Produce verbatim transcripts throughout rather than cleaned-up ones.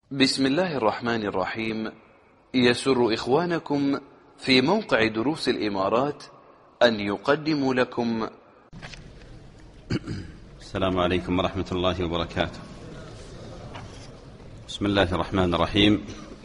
بسم الله الرحمن الرحيم. يسر إخوانكم في موقع دروس الإمارات أن يقدموا لكم. السلام عليكم ورحمة الله وبركاته. بسم الله الرحمن الرحيم.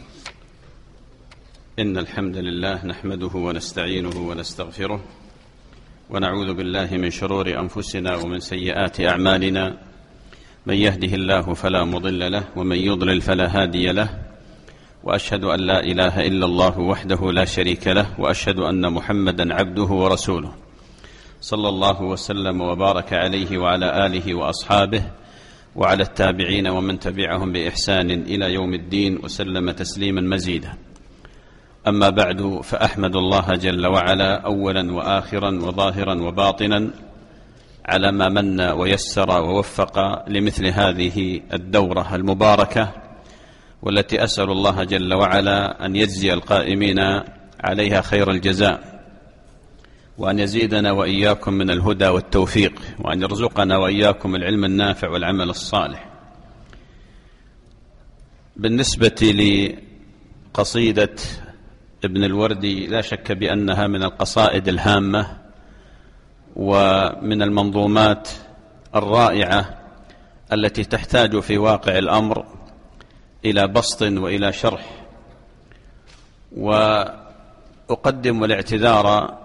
إن الحمد لله نحمده ونستعينه ونستغفره ونعوذ بالله من شرور أنفسنا ومن سيئات أعمالنا، من يهده الله فلا مضل له ومن يضلل فلا هادي له، وأشهد أن لا إله إلا الله وحده لا شريك له، وأشهد أن محمدا عبده ورسوله، صلى الله وسلم وبارك عليه وعلى آله وأصحابه وعلى التابعين ومن تبعهم بإحسان إلى يوم الدين، وسلم تسليما مزيدا. أما بعد، فأحمد الله جل وعلا أولا وآخرا وظاهرا وباطنا على ما من ويسر ووفق لمثل هذه الدورة المباركة، والتي أسأل الله جل وعلا أن يجزي القائمين عليها خير الجزاء، وأن يزيدنا وإياكم من الهدى والتوفيق، وأن يرزقنا وإياكم العلم النافع والعمل الصالح. بالنسبة لقصيدة ابن الوردي، لا شك بأنها من القصائد الهامة ومن المنظومات الرائعة التي تحتاج في واقع الأمر إلى بسط وإلى شرح. وأقدم الاعتذار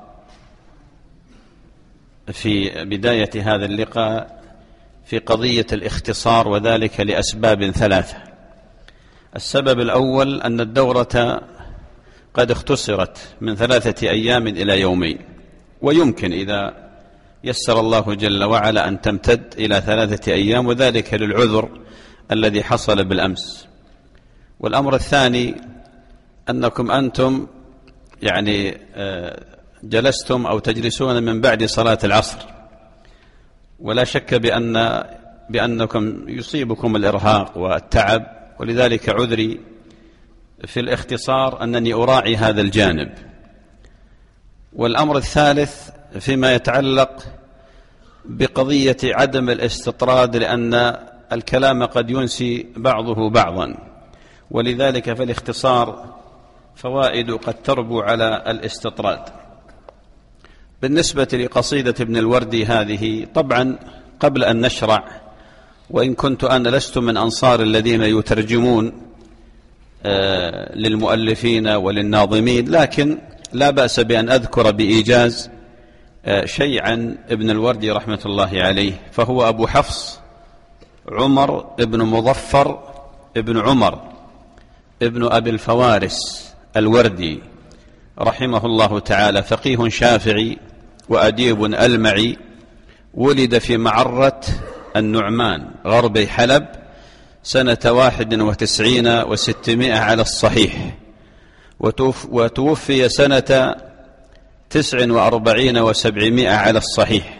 في بداية هذا اللقاء في قضية الاختصار، وذلك لأسباب ثلاثة. السبب الأول أن الدورة قد اختصرت من ثلاثة أيام إلى يومين، ويمكن إذا يسر الله جل وعلا أن تمتد إلى ثلاثة أيام، وذلك للعذر الذي حصل بالأمس. والأمر الثاني أنكم أنتم يعني جلستم أو تجلسون من بعد صلاة العصر، ولا شك بأن بأنكم يصيبكم الإرهاق والتعب، ولذلك عذري في الاختصار أنني أراعي هذا الجانب. والأمر الثالث فيما يتعلق بقضية عدم الاستطراد، لأن الكلام قد ينسي بعضه بعضا، ولذلك فالاختصار فوائد قد تربو على الاستطراد. بالنسبة لقصيدة ابن الوردي هذه، طبعا قبل أن نشرع، وإن كنت أنا لست من أنصار الذين يترجمون للمؤلفين وللناظمين، لكن لا بأس بأن أذكر بإيجاز شيء عن ابن الوردي رحمة الله عليه. فهو أبو حفص عمر ابن مظفر ابن عمر ابن أبي الفوارس الوردي رحمه الله تعالى، فقيه شافعي وأديب ألمعي، ولد في معرة النعمان غرب حلب سنة واحد وتسعين وستمائة على الصحيح، وتوفي سنة تسع وأربعين وسبعمائة على الصحيح.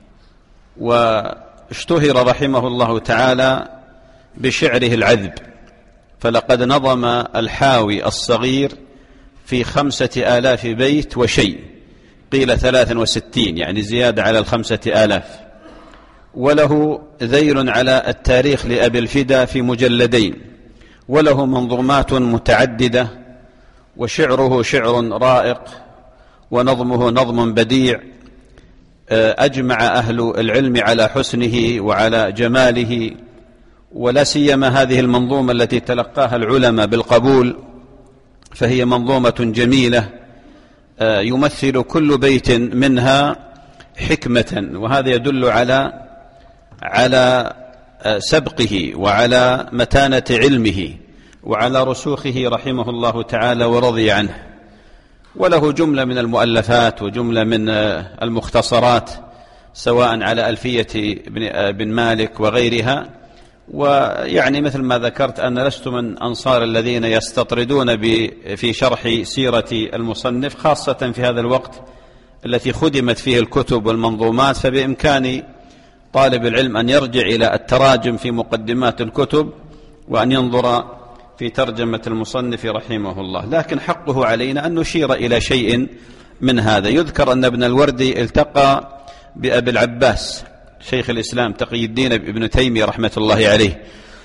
واشتهر رحمه الله تعالى بشعره العذب، فلقد نظم الحاوي الصغير في خمسة آلاف بيت وشيء، قيل ثلاثا وستين، يعني زيادة على الخمسة آلاف. وله ذيل على التاريخ لأبي الفدا في مجلدين، وله منظومات متعددة، وشعره شعر رائق، ونظمه نظم بديع. أجمع أهل العلم على حسنه وعلى جماله، ولا سيما هذه المنظومة التي تلقاها العلماء بالقبول، فهي منظومة جميلة يمثل كل بيت منها حكمة، وهذا يدل على على سبقه وعلى متانة علمه وعلى رسوخه رحمه الله تعالى ورضي عنه. وله جملة من المؤلفات وجملة من المختصرات، سواء على ألفية بن مالك وغيرها. ويعني مثل ما ذكرت، أنا لست من أنصار الذين يستطردون في شرح سيرة المصنف، خاصة في هذا الوقت التي خدمت فيه الكتب والمنظومات. فبإمكان طالب العلم أن يرجع إلى التراجم في مقدمات الكتب، وأن ينظر في ترجمة المصنف رحمه الله. لكن حقه علينا أن نشير إلى شيء من هذا. يذكر أن ابن الوردي التقى بأبي العباس شيخ الإسلام تقي الدين ابن تيمية رحمة الله عليه،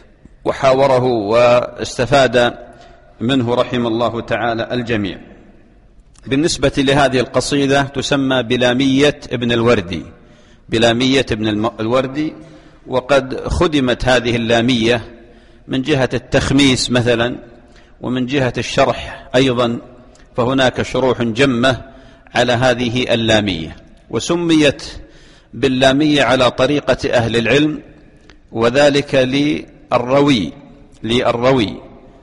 وحاوره واستفاد منه رحمه الله تعالى الجميع. بالنسبة لهذه القصيدة تسمى بلامية ابن الوردي، بلامية ابن الوردي، وقد خدمت هذه اللامية من جهة التخميس مثلا، ومن جهة الشرح أيضا، فهناك شروح جمة على هذه اللامية، وسميت باللامية على طريقة أهل العلم، وذلك للروي للروي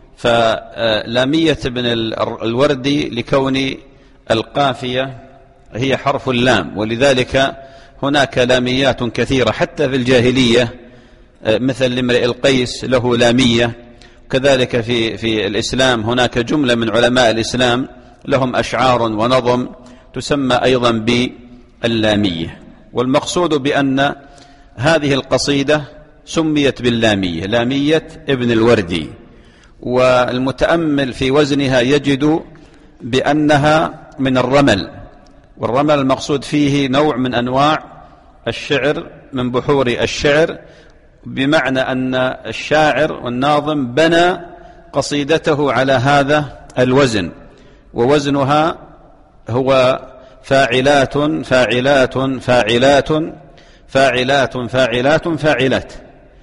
فلامية ابن الوردي لكون القافية هي حرف اللام، ولذلك هناك لاميات كثيرة حتى في الجاهلية، مثل لامرئ القيس له لامية، كذلك في في الإسلام هناك جملة من علماء الإسلام لهم أشعار ونظم تسمى أيضا باللامية. والمقصود بأن هذه القصيدة سميت باللامية، لامية ابن الوردي، والمتأمل في وزنها يجد بأنها من الرمل، والرمل المقصود فيه نوع من أنواع الشعر من بحور الشعر، بمعنى أن الشاعر والناظم بنى قصيدته على هذا الوزن، ووزنها هو فاعلات فاعلات فاعلات فاعلات فاعلات فاعلات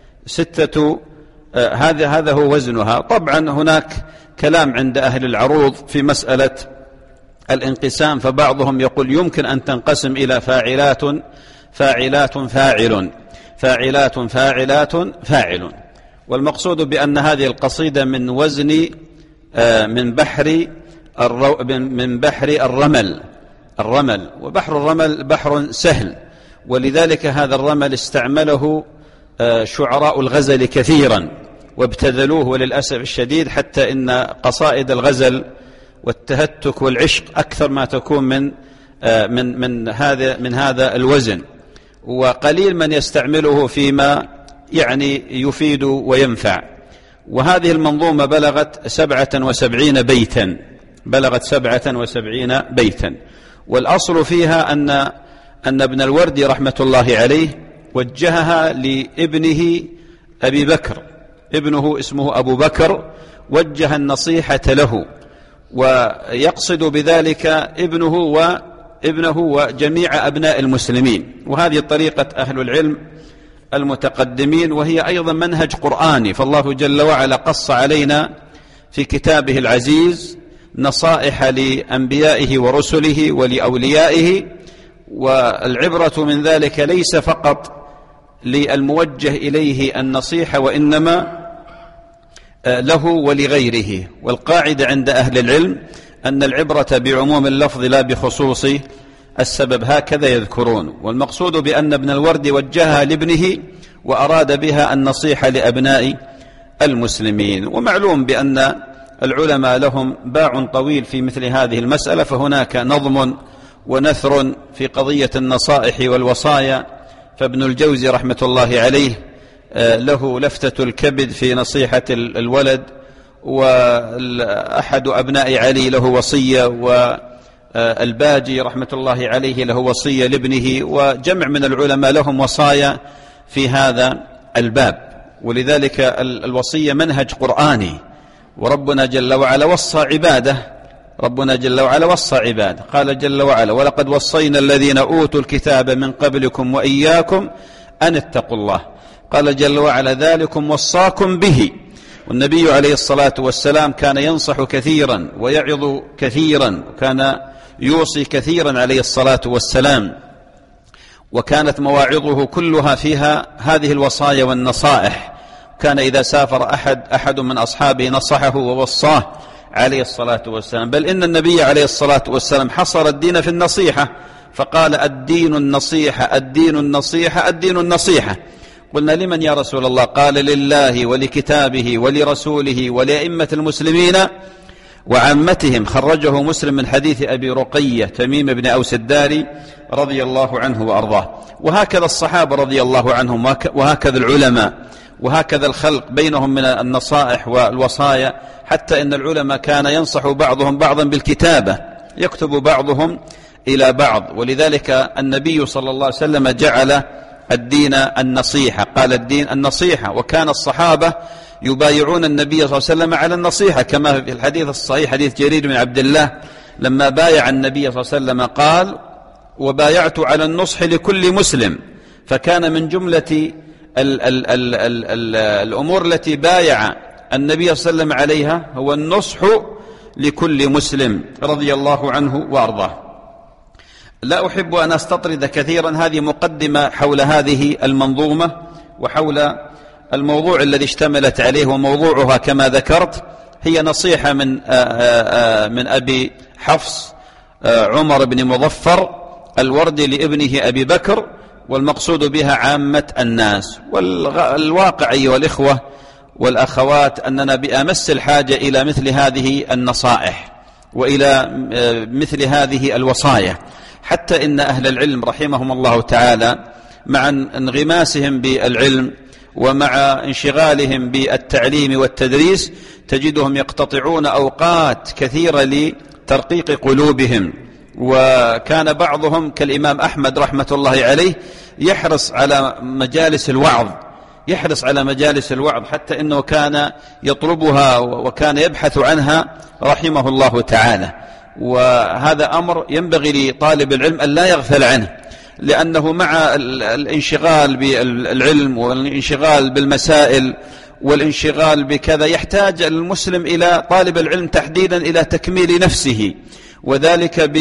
ستة. آه هذا هذا هو وزنها. طبعا هناك كلام عند أهل العروض في مسألة الانقسام، فبعضهم يقول يمكن أن تنقسم إلى فاعلات فاعلات فاعل فاعلات فاعلات فاعل، والمقصود بأن هذه القصيدة من وزن آه من بحر الرو من بحر الرمل الرمل وبحر الرمل بحر سهل، ولذلك هذا الرمل استعمله شعراء الغزل كثيرا وابتذلوه، وللأسف الشديد حتى إن قصائد الغزل والتهتك والعشق أكثر ما تكون من من من هذا من هذا الوزن، وقليل من يستعمله فيما يعني يفيد وينفع. وهذه المنظومة بلغت سبعة وسبعين بيتا بلغت سبعة وسبعين بيتا والأصل فيها أن أن ابن الوردي رحمة الله عليه وجهها لابنه أبي بكر، ابنه اسمه أبو بكر، وجه النصيحة له، ويقصد بذلك ابنه وابنه وجميع أبناء المسلمين. وهذه طريقة أهل العلم المتقدمين، وهي أيضا منهج قرآني، فالله جل وعلا قص علينا في كتابه العزيز نصائح لأنبيائه ورسله ولأوليائه، والعبرة من ذلك ليس فقط للموجه إليه النصيحة، وإنما له ولغيره. والقاعدة عند أهل العلم أن العبرة بعموم اللفظ لا بخصوص السبب، هكذا يذكرون. والمقصود بأن ابن الورد وجهها لابنه وأراد بها النصيحة لأبناء المسلمين. ومعلوم بأن العلماء لهم باع طويل في مثل هذه المسألة، فهناك نظم ونثر في قضية النصائح والوصايا، فابن الجوزي رحمة الله عليه له لفتة الكبد في نصيحة الولد، وأحد أبناء علي له وصية، والباجي رحمة الله عليه له وصية لابنه، وجمع من العلماء لهم وصايا في هذا الباب. ولذلك الوصية منهج قرآني، وربنا جل وعلا وصى عباده ربنا جل وعلا وصى عباده قال جل وعلا: ولقد وصينا الذين أوتوا الكتاب من قبلكم وإياكم أن اتقوا الله. قال جل وعلا: ذلكم وصاكم به. والنبي عليه الصلاة والسلام كان ينصح كثيرا ويعظ كثيرا، وكان يوصي كثيرا عليه الصلاة والسلام، وكانت مواعظه كلها فيها هذه الوصايا والنصائح. كان إذا سافر أحد أحد من أصحابه نصحه ووصاه عليه الصلاة والسلام، بل إن النبي عليه الصلاة والسلام حصر الدين في النصيحة، فقال: الدين النصيحة الدين النصيحة الدين النصيحة. قلنا: لمن يا رسول الله؟ قال: لله ولكتابه ولرسوله ولأئمة المسلمين وعامتهم. خرجه مسلم من حديث أبي رقية تميم بن أوس الداري رضي الله عنه وأرضاه. وهكذا الصحابة رضي الله عنهم، وهكذا العلماء، وهكذا الخلق بينهم من النصائح والوصايا، حتى إن العلماء كان ينصح بعضهم بعضا بالكتابة، يكتب بعضهم إلى بعض. ولذلك النبي صلى الله عليه وسلم جعل الدين النصيحة، قال: الدين النصيحة. وكان الصحابة يبايعون النبي صلى الله عليه وسلم على النصيحة، كما في الحديث الصحيح حديث جرير بن عبد الله لما بايع النبي صلى الله عليه وسلم قال: وبايعت على النصح لكل مسلم. فكان من جملة ال ال ال ال ال الأمور التي بايع النبي صلى الله عليه وسلم عليها هو النصح لكل مسلم رضي الله عنه وأرضاه. لا أحب أن أستطرد كثيرا، هذه مقدمة حول هذه المنظومة وحول الموضوع الذي اشتملت عليه، وموضوعها كما ذكرت هي نصيحة من من أبي حفص عمر بن مظفر الوردي لابنه أبي بكر، والمقصود بها عامة الناس. والواقع أيها الإخوة والأخوات أننا بأمس الحاجة إلى مثل هذه النصائح وإلى مثل هذه الوصايا، حتى إن أهل العلم رحمهم الله تعالى مع انغماسهم بالعلم ومع انشغالهم بالتعليم والتدريس تجدهم يقتطعون أوقات كثيرة لترقيق قلوبهم. وكان بعضهم كالإمام أحمد رحمة الله عليه يحرص على مجالس الوعظ يحرص على مجالس الوعظ حتى إنه كان يطلبها وكان يبحث عنها رحمه الله تعالى. وهذا أمر ينبغي لطالب العلم أن لا يغفل عنه، لأنه مع الانشغال بالعلم والانشغال بالمسائل والانشغال بكذا يحتاج المسلم إلى طالب العلم تحديدا إلى تكميل نفسه، وذلك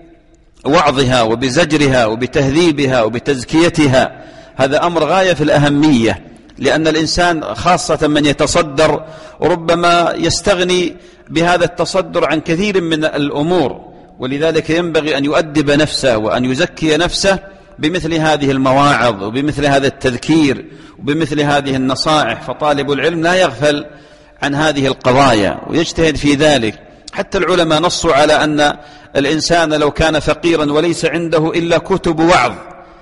بوعظها وبزجرها وبتهذيبها وبتزكيتها. هذا أمر غاية في الأهمية، لأن الإنسان خاصة من يتصدر ربما يستغني بهذا التصدر عن كثير من الأمور، ولذلك ينبغي أن يؤدب نفسه وأن يزكي نفسه بمثل هذه المواعظ وبمثل هذا التذكير وبمثل هذه النصائح. فطالب العلم لا يغفل عن هذه القضايا ويجتهد في ذلك. حتى العلماء نصوا على أن الإنسان لو كان فقيرا وليس عنده إلا كتب وعظ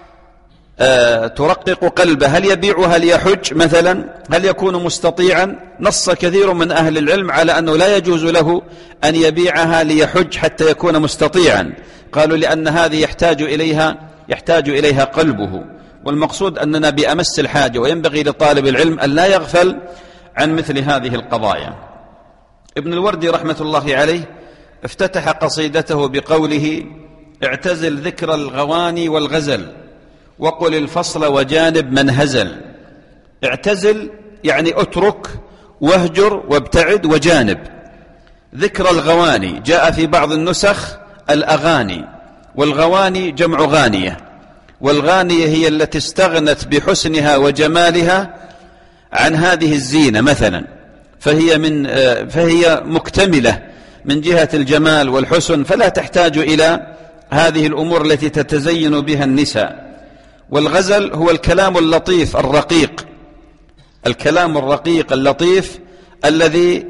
أه ترقق قلبه، هل يبيعها ليحج مثلا؟ هل يكون مستطيعا؟ نص كثير من أهل العلم على أنه لا يجوز له أن يبيعها ليحج حتى يكون مستطيعا. قالوا لأن هذه يحتاج إليها يحتاج إليها قلبه. والمقصود أننا بأمس الحاجة، وينبغي لطالب العلم أن لا يغفل عن مثل هذه القضايا. ابن الوردي رحمة الله عليه افتتح قصيدته بقوله: اعتزل ذكر الغواني والغزل وقل الفصل وجانب من هزل. اعتزل يعني اترك واهجر وابتعد وجانب. ذكر الغواني جاء في بعض النسخ الأغاني، والغواني جمع غانية، والغانية هي التي استغنت بحسنها وجمالها عن هذه الزينة مثلا، فهي من فهي مكتملة من جهة الجمال والحسن، فلا تحتاج إلى هذه الأمور التي تتزين بها النساء. والغزل هو الكلام اللطيف الرقيق، الكلام الرقيق اللطيف الذي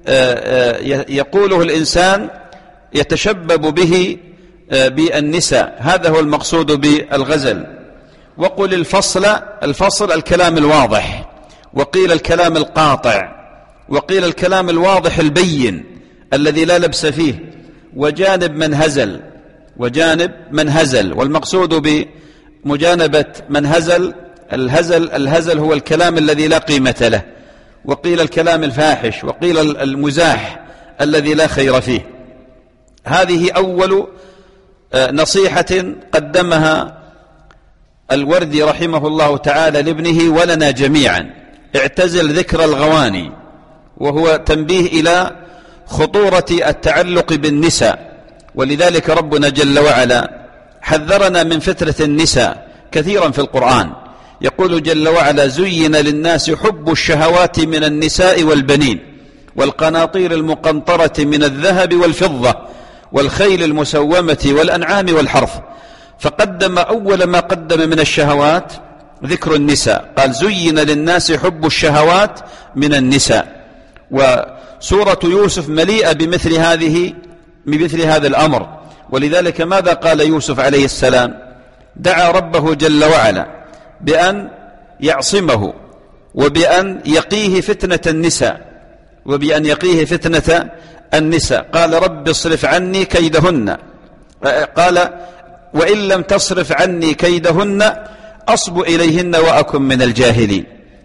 يقوله الإنسان يتشبب به بالنساء، هذا هو المقصود بالغزل. وقل الفصل، الفصل الكلام الواضح، وقيل الكلام القاطع، وقيل الكلام الواضح البين الذي لا لبس فيه. وجانب من هزل، وجانب من هزل، والمقصود بمجانبة من هزل الهزل الهزل هو الكلام الذي لا قيمة له، وقيل الكلام الفاحش، وقيل المزاح الذي لا خير فيه. هذه أول نصيحة قدمها الوردي رحمه الله تعالى لابنه ولنا جميعا: اعتزل ذكر الغواني، وهو تنبيه إلى خطورة التعلق بالنساء. ولذلك ربنا جل وعلا حذرنا من فتنة النساء كثيرا في القرآن. يقول جل وعلا: زين للناس حب الشهوات من النساء والبنين والقناطير المقنطرة من الذهب والفضة والخيل المسومة والأنعام والحرث. فقدم أول ما قدم من الشهوات ذكر النساء، قال: زين للناس حب الشهوات من النساء. وسورة يوسف مليئة بمثل هذه بمثل هذا الأمر. ولذلك ماذا قال يوسف عليه السلام؟ دعا ربه جل وعلا بأن يعصمه وبأن يقيه فتنة النساء وبأن يقيه فتنة النساء. قال: رب اصرف عني كيدهن. قال: وإن لم تصرف عني كيدهن أصب إليهن وأكن من الجاهلين.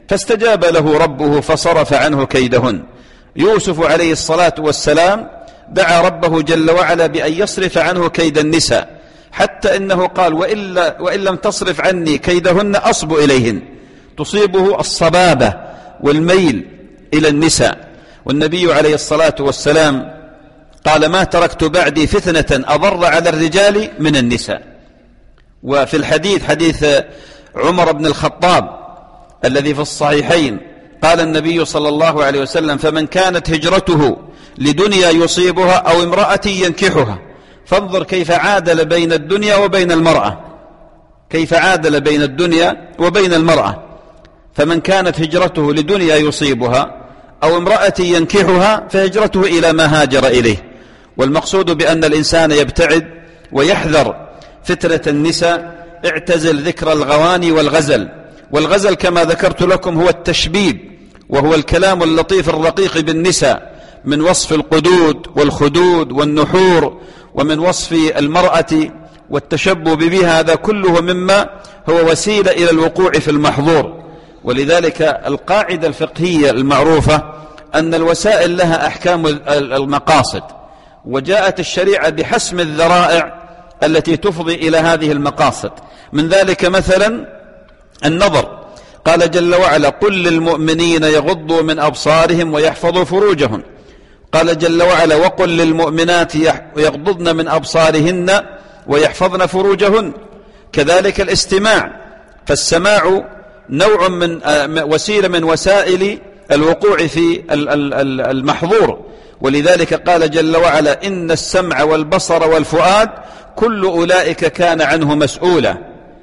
فاستجاب له ربه فصرف عنه كيدهن. يوسف عليه الصلاة والسلام دعا ربه جل وعلا بأن يصرف عنه كيد النساء، حتى إنه قال وإلا وإن لم تصرف عني كيدهن أصب إليهن، تصيبه الصبابة والميل إلى النساء. والنبي عليه الصلاة والسلام قال ما تركت بعدي فتنة أضر على الرجال من النساء. وفي الحديث حديث عمر بن الخطاب الذي في الصحيحين قال النبي صلى الله عليه وسلم فمن كانت هجرته لدنيا يصيبها أو امرأة ينكحها، فانظر كيف عادل بين الدنيا وبين المرأة، كيف عادل بين الدنيا وبين المرأة. فمن كانت هجرته لدنيا يصيبها أو امرأة ينكحها فهجرته إلى ما هاجر إليه. والمقصود بأن الإنسان يبتعد ويحذر فتنة النساء. اعتزل ذكر الغواني والغزل. والغزل كما ذكرت لكم هو التشبيب، وهو الكلام اللطيف الرقيق بالنساء، من وصف القدود والخدود والنحور، ومن وصف المرأة والتشبب بها، هذا كله مما هو وسيلة إلى الوقوع في المحظور. ولذلك القاعدة الفقهية المعروفة أن الوسائل لها أحكام المقاصد، وجاءت الشريعة بحسم الذرائع التي تفضي إلى هذه المقاصد. من ذلك مثلا النظر، قال جل وعلا قل للمؤمنين يغضوا من أبصارهم ويحفظوا فروجهم. قال جل وعلا وقل للمؤمنات يغضضن من أبصارهن ويحفظن فروجهن. كذلك الاستماع، فالسماع نوع من وسيلة من وسائل الوقوع في المحظور. ولذلك قال جل وعلا إن السمع والبصر والفؤاد كل أولئك كان عنه مسؤولا.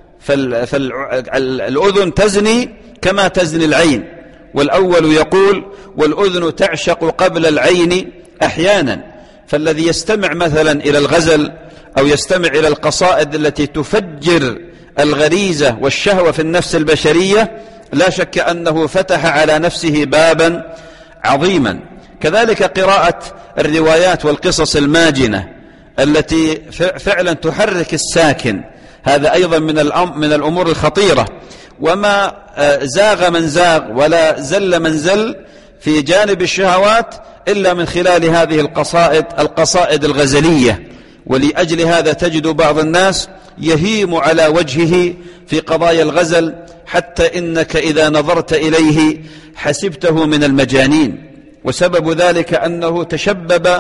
فالأذن تزني كما تزني العين. والأول يقول والأذن تعشق قبل العين أحيانا. فالذي يستمع مثلا إلى الغزل أو يستمع إلى القصائد التي تفجر الغريزة والشهوة في النفس البشرية لا شك أنه فتح على نفسه بابا عظيما. كذلك قراءة الروايات والقصص الماجنة التي فعلا تحرك الساكن، هذا أيضا من من الأمور الخطيرة. وما زاغ من زاغ ولا زل من زل في جانب الشهوات إلا من خلال هذه القصائد القصائد الغزلية. ولأجل هذا تجد بعض الناس يهيم على وجهه في قضايا الغزل، حتى إنك إذا نظرت إليه حسبته من المجانين. وسبب ذلك أنه تشبب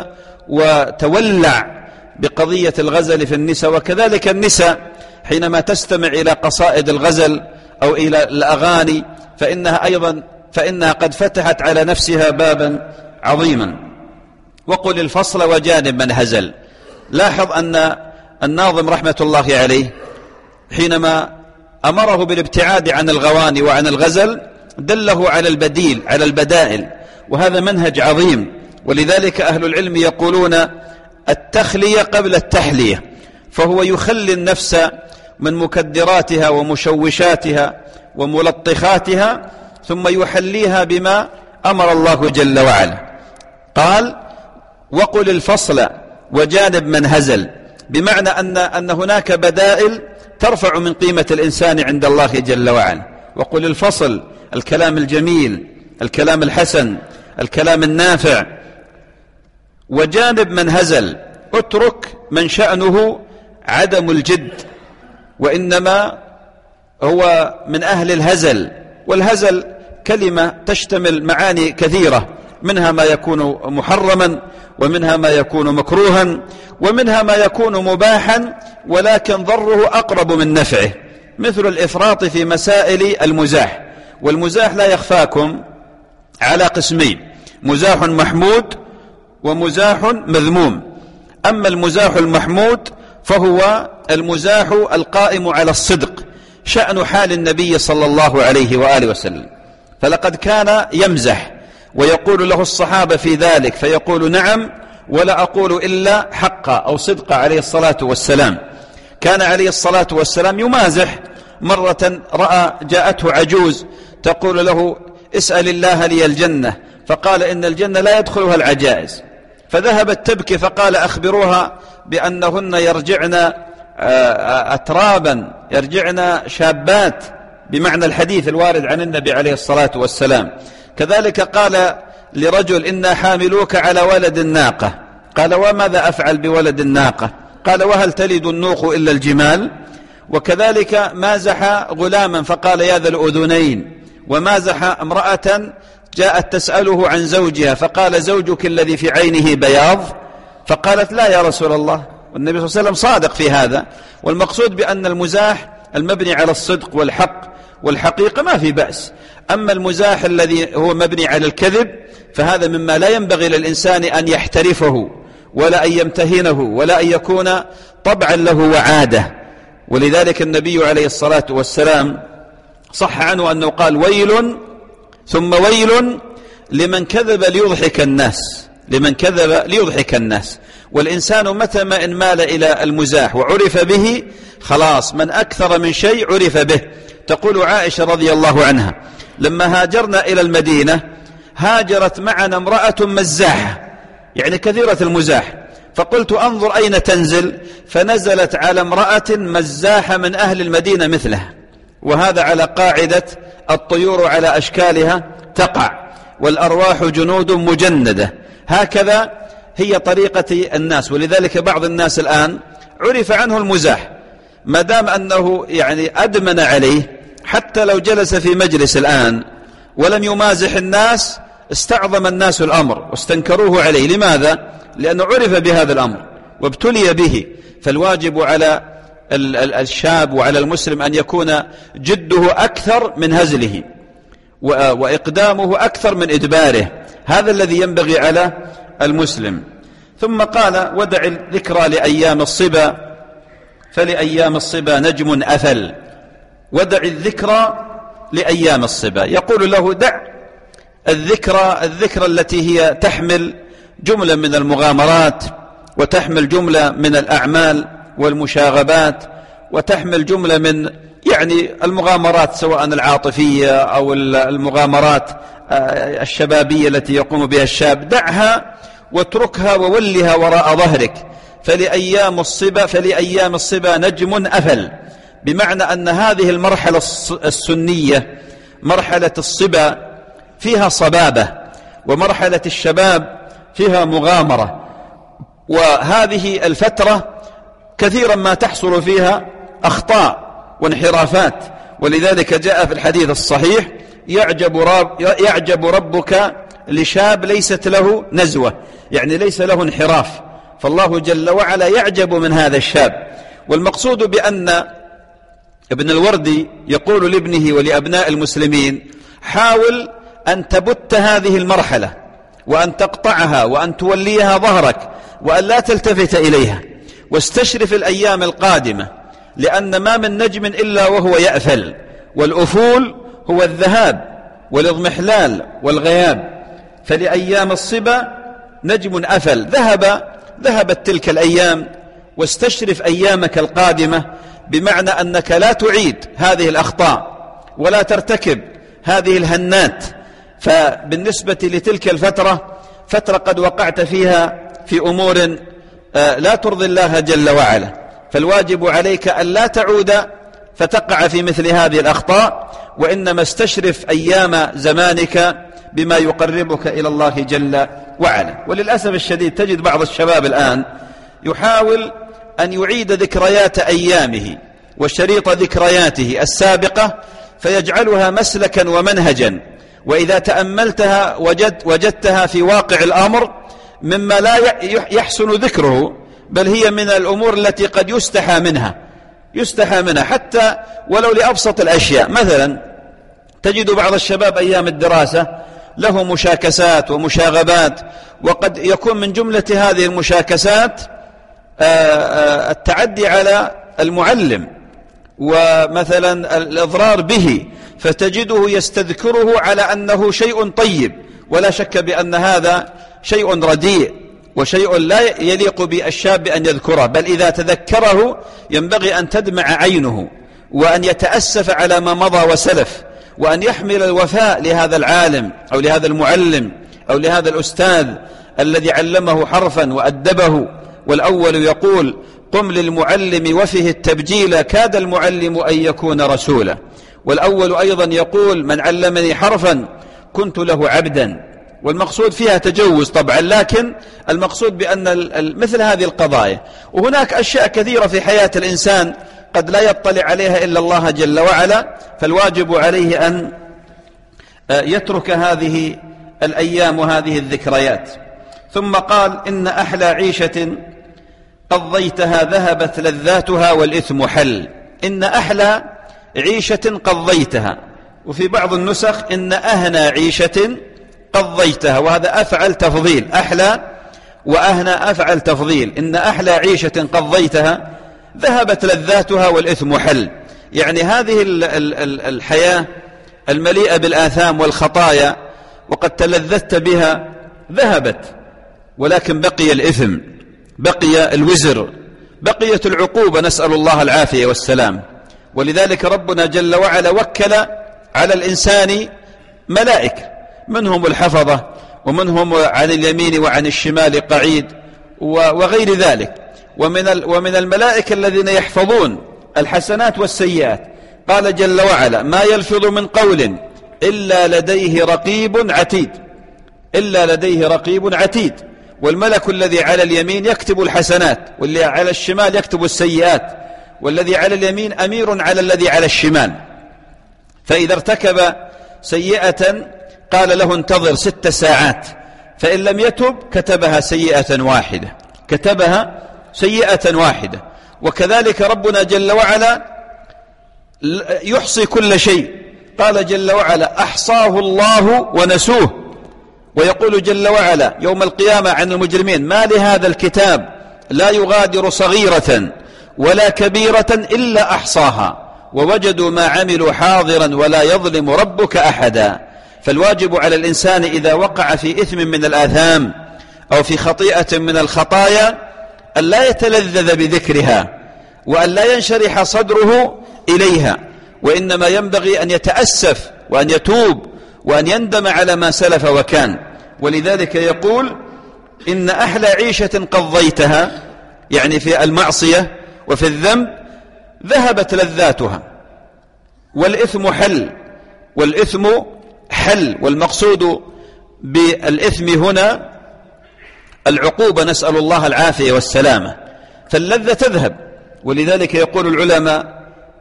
وتولع بقضية الغزل في النساء. وكذلك النساء حينما تستمع إلى قصائد الغزل أو إلى الأغاني فإنها أيضا فإنها قد فتحت على نفسها بابا عظيما. وقل الفصل وجانب من هزل. لاحظ أن الناظم رحمة الله عليه حينما أمره بالابتعاد عن الغواني وعن الغزل دله على البديل، على البدائل، وهذا منهج عظيم. ولذلك أهل العلم يقولون التخلية قبل التحلية، فهو يخلي النفس من مكدراتها ومشوشاتها وملطخاتها ثم يحليها بما أمر الله جل وعلا. قال وقل الفصل وجانب من هزل، بمعنى أن, أن هناك بدائل ترفع من قيمة الإنسان عند الله جل وعلا. وقل الفصل الكلام الجميل، الكلام الحسن، الكلام النافع. وجانب من هزل، اترك من شأنه عدم الجد وإنما هو من أهل الهزل. والهزل كلمة تشتمل معاني كثيرة، منها ما يكون محرما، ومنها ما يكون مكروها، ومنها ما يكون مباحا ولكن ضره أقرب من نفعه، مثل الإفراط في مسائل المزاح. والمزاح لا يخفاكم على قسمين: مزاح محمود ومزاح مذموم. أما المزاح المحمود فهو المزاح القائم على الصدق، شأن حال النبي صلى الله عليه وآله وسلم، فلقد كان يمزح ويقول له الصحابة في ذلك فيقول نعم ولا أقول إلا حقا أو صدقا عليه الصلاة والسلام. كان عليه الصلاة والسلام يمازح. مرة رأى جاءته عجوز تقول له اسأل الله لي الجنة، فقال إن الجنة لا يدخلها العجائز، فذهبت تبكي فقال أخبروها بأنهن يرجعن أترابا، يرجعن شابات بمعنى الحديث الوارد عن النبي عليه الصلاة والسلام. كذلك قال لرجل إنا حاملوك على ولد الناقة، قال وماذا أفعل بولد الناقة؟ قال وهل تلد النوق إلا الجمال؟ وكذلك مازح غلاما فقال يا ذا الأذنين، ومازح امرأة جاءت تسأله عن زوجها فقال زوجك الذي في عينه بياض، فقالت لا يا رسول الله، والنبي صلى الله عليه وسلم صادق في هذا. والمقصود بأن المزاح المبني على الصدق والحق والحقيقة ما في بأس، أما المزاح الذي هو مبني على الكذب فهذا مما لا ينبغي للإنسان أن يحترفه ولا أن يمتهنه ولا أن يكون طبعا له وعادة. ولذلك النبي عليه الصلاة والسلام صح عنه أنه قال ويل ثم ويل لمن كذب ليضحك الناس، لمن كذب ليضحك الناس. والإنسان متى ما إن مال إلى المزاح وعرف به خلاص، من أكثر من شيء عرف به. تقول عائشة رضي الله عنها لما هاجرنا إلى المدينة هاجرت معنا امرأة مزاحة، يعني كثيرة المزاح، فقلت أنظر أين تنزل، فنزلت على امرأة مزاحة من أهل المدينة مثلها. وهذا على قاعدة الطيور على أشكالها تقع والأرواح جنود مجندة، هكذا هي طريقة الناس. ولذلك بعض الناس الآن عرف عنه المزاح، ما دام أنه يعني أدمن عليه، حتى لو جلس في مجلس الآن ولم يمازح الناس استعظم الناس الأمر واستنكروه عليه. لماذا؟ لأنه عرف بهذا الأمر وابتلي به. فالواجب على الشاب وعلى المسلم أن يكون جده أكثر من هزله وإقدامه أكثر من إدباره، هذا الذي ينبغي على المسلم. ثم قال ودع الذكرى لأيام الصبا فلأيام الصبا نجم أثل. ودع الذكرى لأيام الصبا، يقول له دع الذكرى، الذكرى التي هي تحمل جملة من المغامرات وتحمل جملة من الأعمال والمشاغبات وتحمل جملة من يعني المغامرات سواء العاطفية أو المغامرات الشبابية التي يقوم بها الشاب، دعها واتركها وولها وراء ظهرك. فلأيام الصبا فلأيام الصبا نجم أفل، بمعنى أن هذه المرحلة السنية مرحلة الصبا فيها صبابة، ومرحلة الشباب فيها مغامرة، وهذه الفترة كثيرا ما تحصل فيها أخطاء وانحرافات. ولذلك جاء في الحديث الصحيح يعجب, رب يعجب ربك لشاب ليست له نزوة، يعني ليس له انحراف، فالله جل وعلا يعجب من هذا الشاب. والمقصود بأن ابن الوردي يقول لابنه ولأبناء المسلمين حاول أن تبت هذه المرحلة وأن تقطعها وأن توليها ظهرك وأن لا تلتفت إليها، واستشرف الأيام القادمة، لأن ما من نجم إلا وهو يأفل، والأفول هو الذهاب والاضمحلال والغياب. فلأيام الصبا نجم أفل، ذهب ذهبت تلك الأيام، واستشرف أيامك القادمة، بمعنى أنك لا تعيد هذه الأخطاء ولا ترتكب هذه الهنات. فبالنسبة لتلك الفترة فترة قد وقعت فيها في أمور لا ترضي الله جل وعلا، فالواجب عليك أن لا تعود فتقع في مثل هذه الأخطاء، وإنما استشرف أيام زمانك بما يقربك إلى الله جل وعلا. وللأسف الشديد تجد بعض الشباب الآن يحاول أن يعيد ذكريات أيامه وشريط ذكرياته السابقة فيجعلها مسلكا ومنهجا، وإذا تأملتها وجد وجدتها في واقع الأمر مما لا يحسن ذكره، بل هي من الأمور التي قد يستحى منها يستحى منها حتى ولو لأبسط الأشياء. مثلا تجد بعض الشباب أيام الدراسة له مشاكسات ومشاغبات، وقد يكون من جملة هذه المشاكسات التعدي على المعلم ومثلا الإضرار به، فتجده يستذكره على أنه شيء طيب، ولا شك بأن هذا شيء رديء وشيء لا يليق بالشاب أن يذكره، بل إذا تذكره ينبغي أن تدمع عينه وأن يتأسف على ما مضى وسلف، وأن يحمل الوفاء لهذا العالم أو لهذا المعلم أو لهذا الأستاذ الذي علمه حرفا وأدبه. والأول يقول قم للمعلم وفه التبجيل كاد المعلم أن يكون رسولا. والأول أيضا يقول من علمني حرفا كنت له عبدا، والمقصود فيها تجوز طبعا، لكن المقصود بأن مثل هذه القضايا، وهناك أشياء كثيرة في حياة الإنسان قد لا يطلع عليها إلا الله جل وعلا، فالواجب عليه أن يترك هذه الأيام وهذه الذكريات. ثم قال إن أحلى عيشة قضيتها ذهبت لذاتها والإثم حل. إن أحلى عيشة قضيتها، وفي بعض النسخ إن أهنى عيشة قضيتها، وهذا أفعل تفضيل، أحلى وأهنى أفعل تفضيل. إن أحلى عيشة قضيتها ذهبت لذاتها والإثم حل، يعني هذه الحياة المليئة بالآثام والخطايا وقد تلذذت بها ذهبت، ولكن بقي الإثم، بقي الوزر، بقيت العقوبة، نسأل الله العافية والسلام. ولذلك ربنا جل وعلا وكل على الإنسان ملائكة، منهم الحفظة ومنهم عن اليمين وعن الشمال قعيد وغير ذلك، ومن ومن الملائكة الذين يحفظون الحسنات والسيئات. قال جل وعلا ما يلفظ من قول إلا لديه رقيب عتيد، إلا لديه رقيب عتيد. والملك الذي على اليمين يكتب الحسنات، والذي على الشمال يكتب السيئات، والذي على اليمين أمير على الذي على الشمال. فإذا ارتكب سيئة قال له انتظر ست ساعات، فإن لم يتب كتبها سيئة واحدة، كتبها سيئة واحدة. وكذلك ربنا جل وعلا يحصي كل شيء، قال جل وعلا أحصاه الله ونسوه. ويقول جل وعلا يوم القيامة عن المجرمين ما لهذا الكتاب لا يغادر صغيرة ولا كبيرة إلا أحصاها ووجدوا ما عملوا حاضرا ولا يظلم ربك أحدا. فالواجب على الإنسان إذا وقع في إثم من الآثام أو في خطيئة من الخطايا أن لا يتلذذ بذكرها وأن لا ينشرح صدره إليها، وإنما ينبغي أن يتأسف وأن يتوب وأن يندم على ما سلف وكان. ولذلك يقول إن أحلى عيشة قضيتها، يعني في المعصية وفي الذنب ذهبت لذاتها والإثم حل، والإثم حل، والمقصود بالإثم هنا العقوبة، نسأل الله العافية والسلامة. فاللذة تذهب، ولذلك يقول العلماء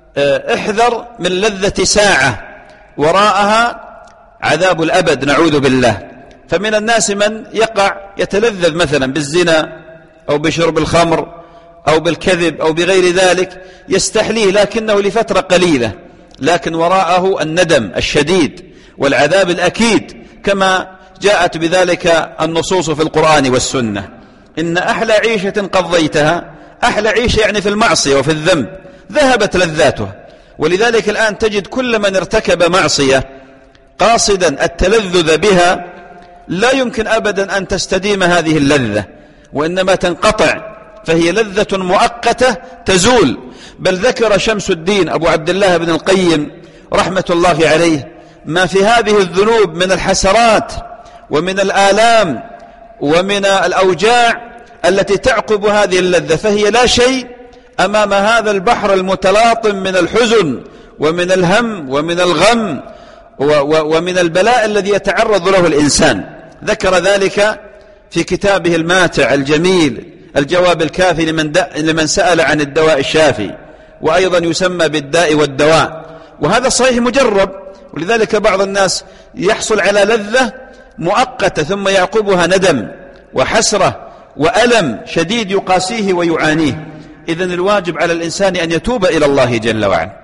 احذر من لذة ساعة وراءها عذاب الأبد، نعوذ بالله. فمن الناس من يقع يتلذذ مثلا بالزنا أو بشرب الخمر أو بالكذب أو بغير ذلك، يستحليه لكنه لفترة قليلة، لكن وراءه الندم الشديد والعذاب الأكيد، كما جاءت بذلك النصوص في القرآن والسنة. إن أحلى عيشة قضيتها، أحلى عيشة يعني في المعصية وفي الذنب ذهبت لذاتها. ولذلك الآن تجد كل من ارتكب معصية قاصدا التلذذ بها لا يمكن أبدا أن تستديم هذه اللذة، وإنما تنقطع، فهي لذة مؤقتة تزول. بل ذكر شمس الدين أبو عبد الله بن القيم رحمة الله عليه ما في هذه الذنوب من الحسرات ومن الآلام ومن الأوجاع التي تعقب هذه اللذة، فهي لا شيء أمام هذا البحر المتلاطم من الحزن ومن الهم ومن الغم ومن البلاء الذي يتعرض له الإنسان. ذكر ذلك في كتابه الماتع الجميل الجواب الكافي لمن, لمن سأل عن الدواء الشافي، وأيضا يسمى بالداء والدواء، وهذا صحيح مجرب. ولذلك بعض الناس يحصل على لذة مؤقتة ثم يعقبها ندم وحسرة وألم شديد يقاسيه ويعانيه. إذن الواجب على الإنسان أن يتوب إلى الله جل وعلا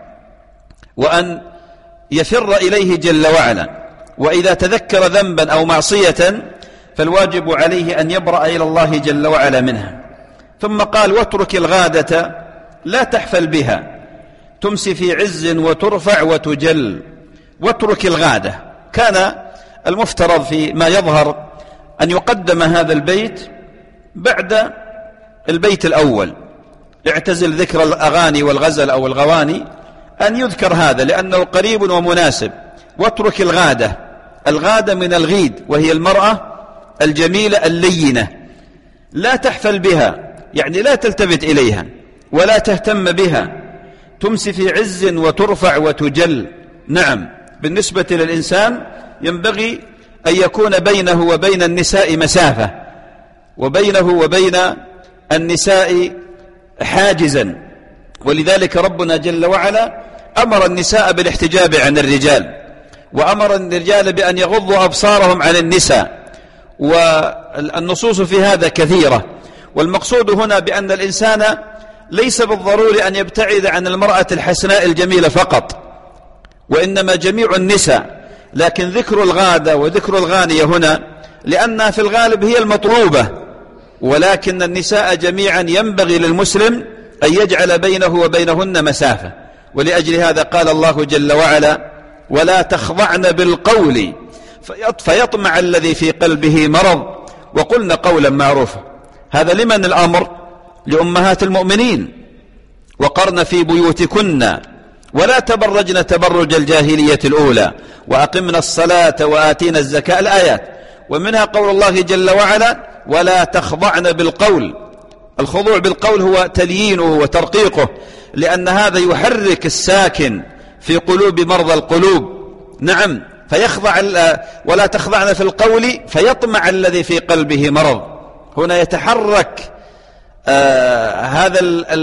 وأن يفر إليه جل وعلا، وإذا تذكر ذنبا أو معصية فالواجب عليه أن يبرأ إلى الله جل وعلا منها. ثم قال واترك الغادة لا تحفل بها تمسي في عز وترفع وتجل. واترك الغادة، كان المفترض في ما يظهر أن يقدم هذا البيت بعد البيت الأول، اعتزل ذكر الأغاني والغزل أو الغواني، أن يذكر هذا لأنه قريب ومناسب. واترك الغادة، الغادة من الغيد وهي المرأة الجميلة اللينة، لا تحفل بها يعني لا تلتفت إليها ولا تهتم بها، تمسي في عز وترفع وتجل. نعم، بالنسبة للإنسان ينبغي أن يكون بينه وبين النساء مسافة، وبينه وبين النساء حاجزا، ولذلك ربنا جل وعلا أمر النساء بالاحتجاب عن الرجال، وأمر الرجال بأن يغضوا أبصارهم عن النساء، والنصوص في هذا كثيرة. والمقصود هنا بأن الإنسان ليس بالضروري أن يبتعد عن المرأة الحسناء الجميلة فقط، وإنما جميع النساء، لكن ذكر الغادة وذكر الغانية هنا لأنها في الغالب هي المطلوبة، ولكن النساء جميعا ينبغي للمسلم أن يجعل بينه وبينهن مسافة. ولأجل هذا قال الله جل وعلا: ولا تخضعن بالقول فيطمع الذي في قلبه مرض وقلن قولا معروفا. هذا لمن الأمر؟ لأمهات المؤمنين: وقرن في بيوتكن ولا تبرجن تبرج الجاهلية الأولى وأقمنا الصلاة وآتينا الزكاة، الآيات. ومنها قول الله جل وعلا: ولا تخضعن بالقول. الخضوع بالقول هو تليينه وترقيقه، لأن هذا يحرك الساكن في قلوب مرضى القلوب. نعم، فيخضع ولا تخضعن في القول فيطمع الذي في قلبه مرض. هنا يتحرك آه هذا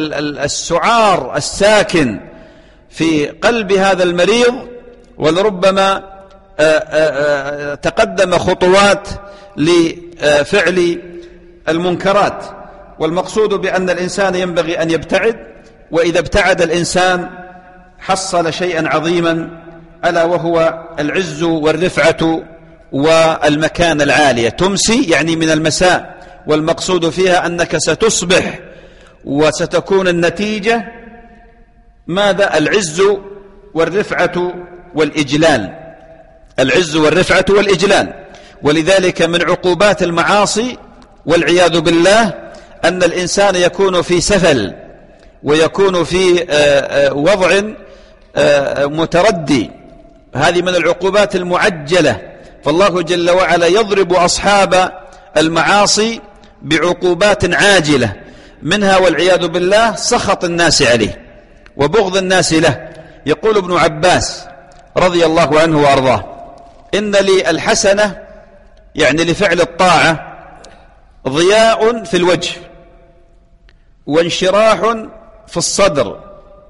السعار الساكن في قلب هذا المريض، ولربما آه آه تقدم خطوات لفعل المنكرات. والمقصود بأن الإنسان ينبغي أن يبتعد، وإذا ابتعد الإنسان حصل شيئا عظيما، ألا وهو العز والرفعة والمكان العالية. تمسي يعني من المساء، والمقصود فيها أنك ستصبح وستكون النتيجة ماذا؟ العز والرفعة والإجلال. العز والرفعة والإجلال. ولذلك من عقوبات المعاصي والعياذ بالله أن الإنسان يكون في سفل، ويكون في وضع متردي. هذه من العقوبات المعجلة. فالله جل وعلا يضرب أصحاب المعاصي بعقوبات عاجلة، منها والعياذ بالله سخط الناس عليه وبغض الناس له. يقول ابن عباس رضي الله عنه وأرضاه: إن لي الحسنة، يعني لفعل الطاعة، ضياء في الوجه، وانشراح في الصدر،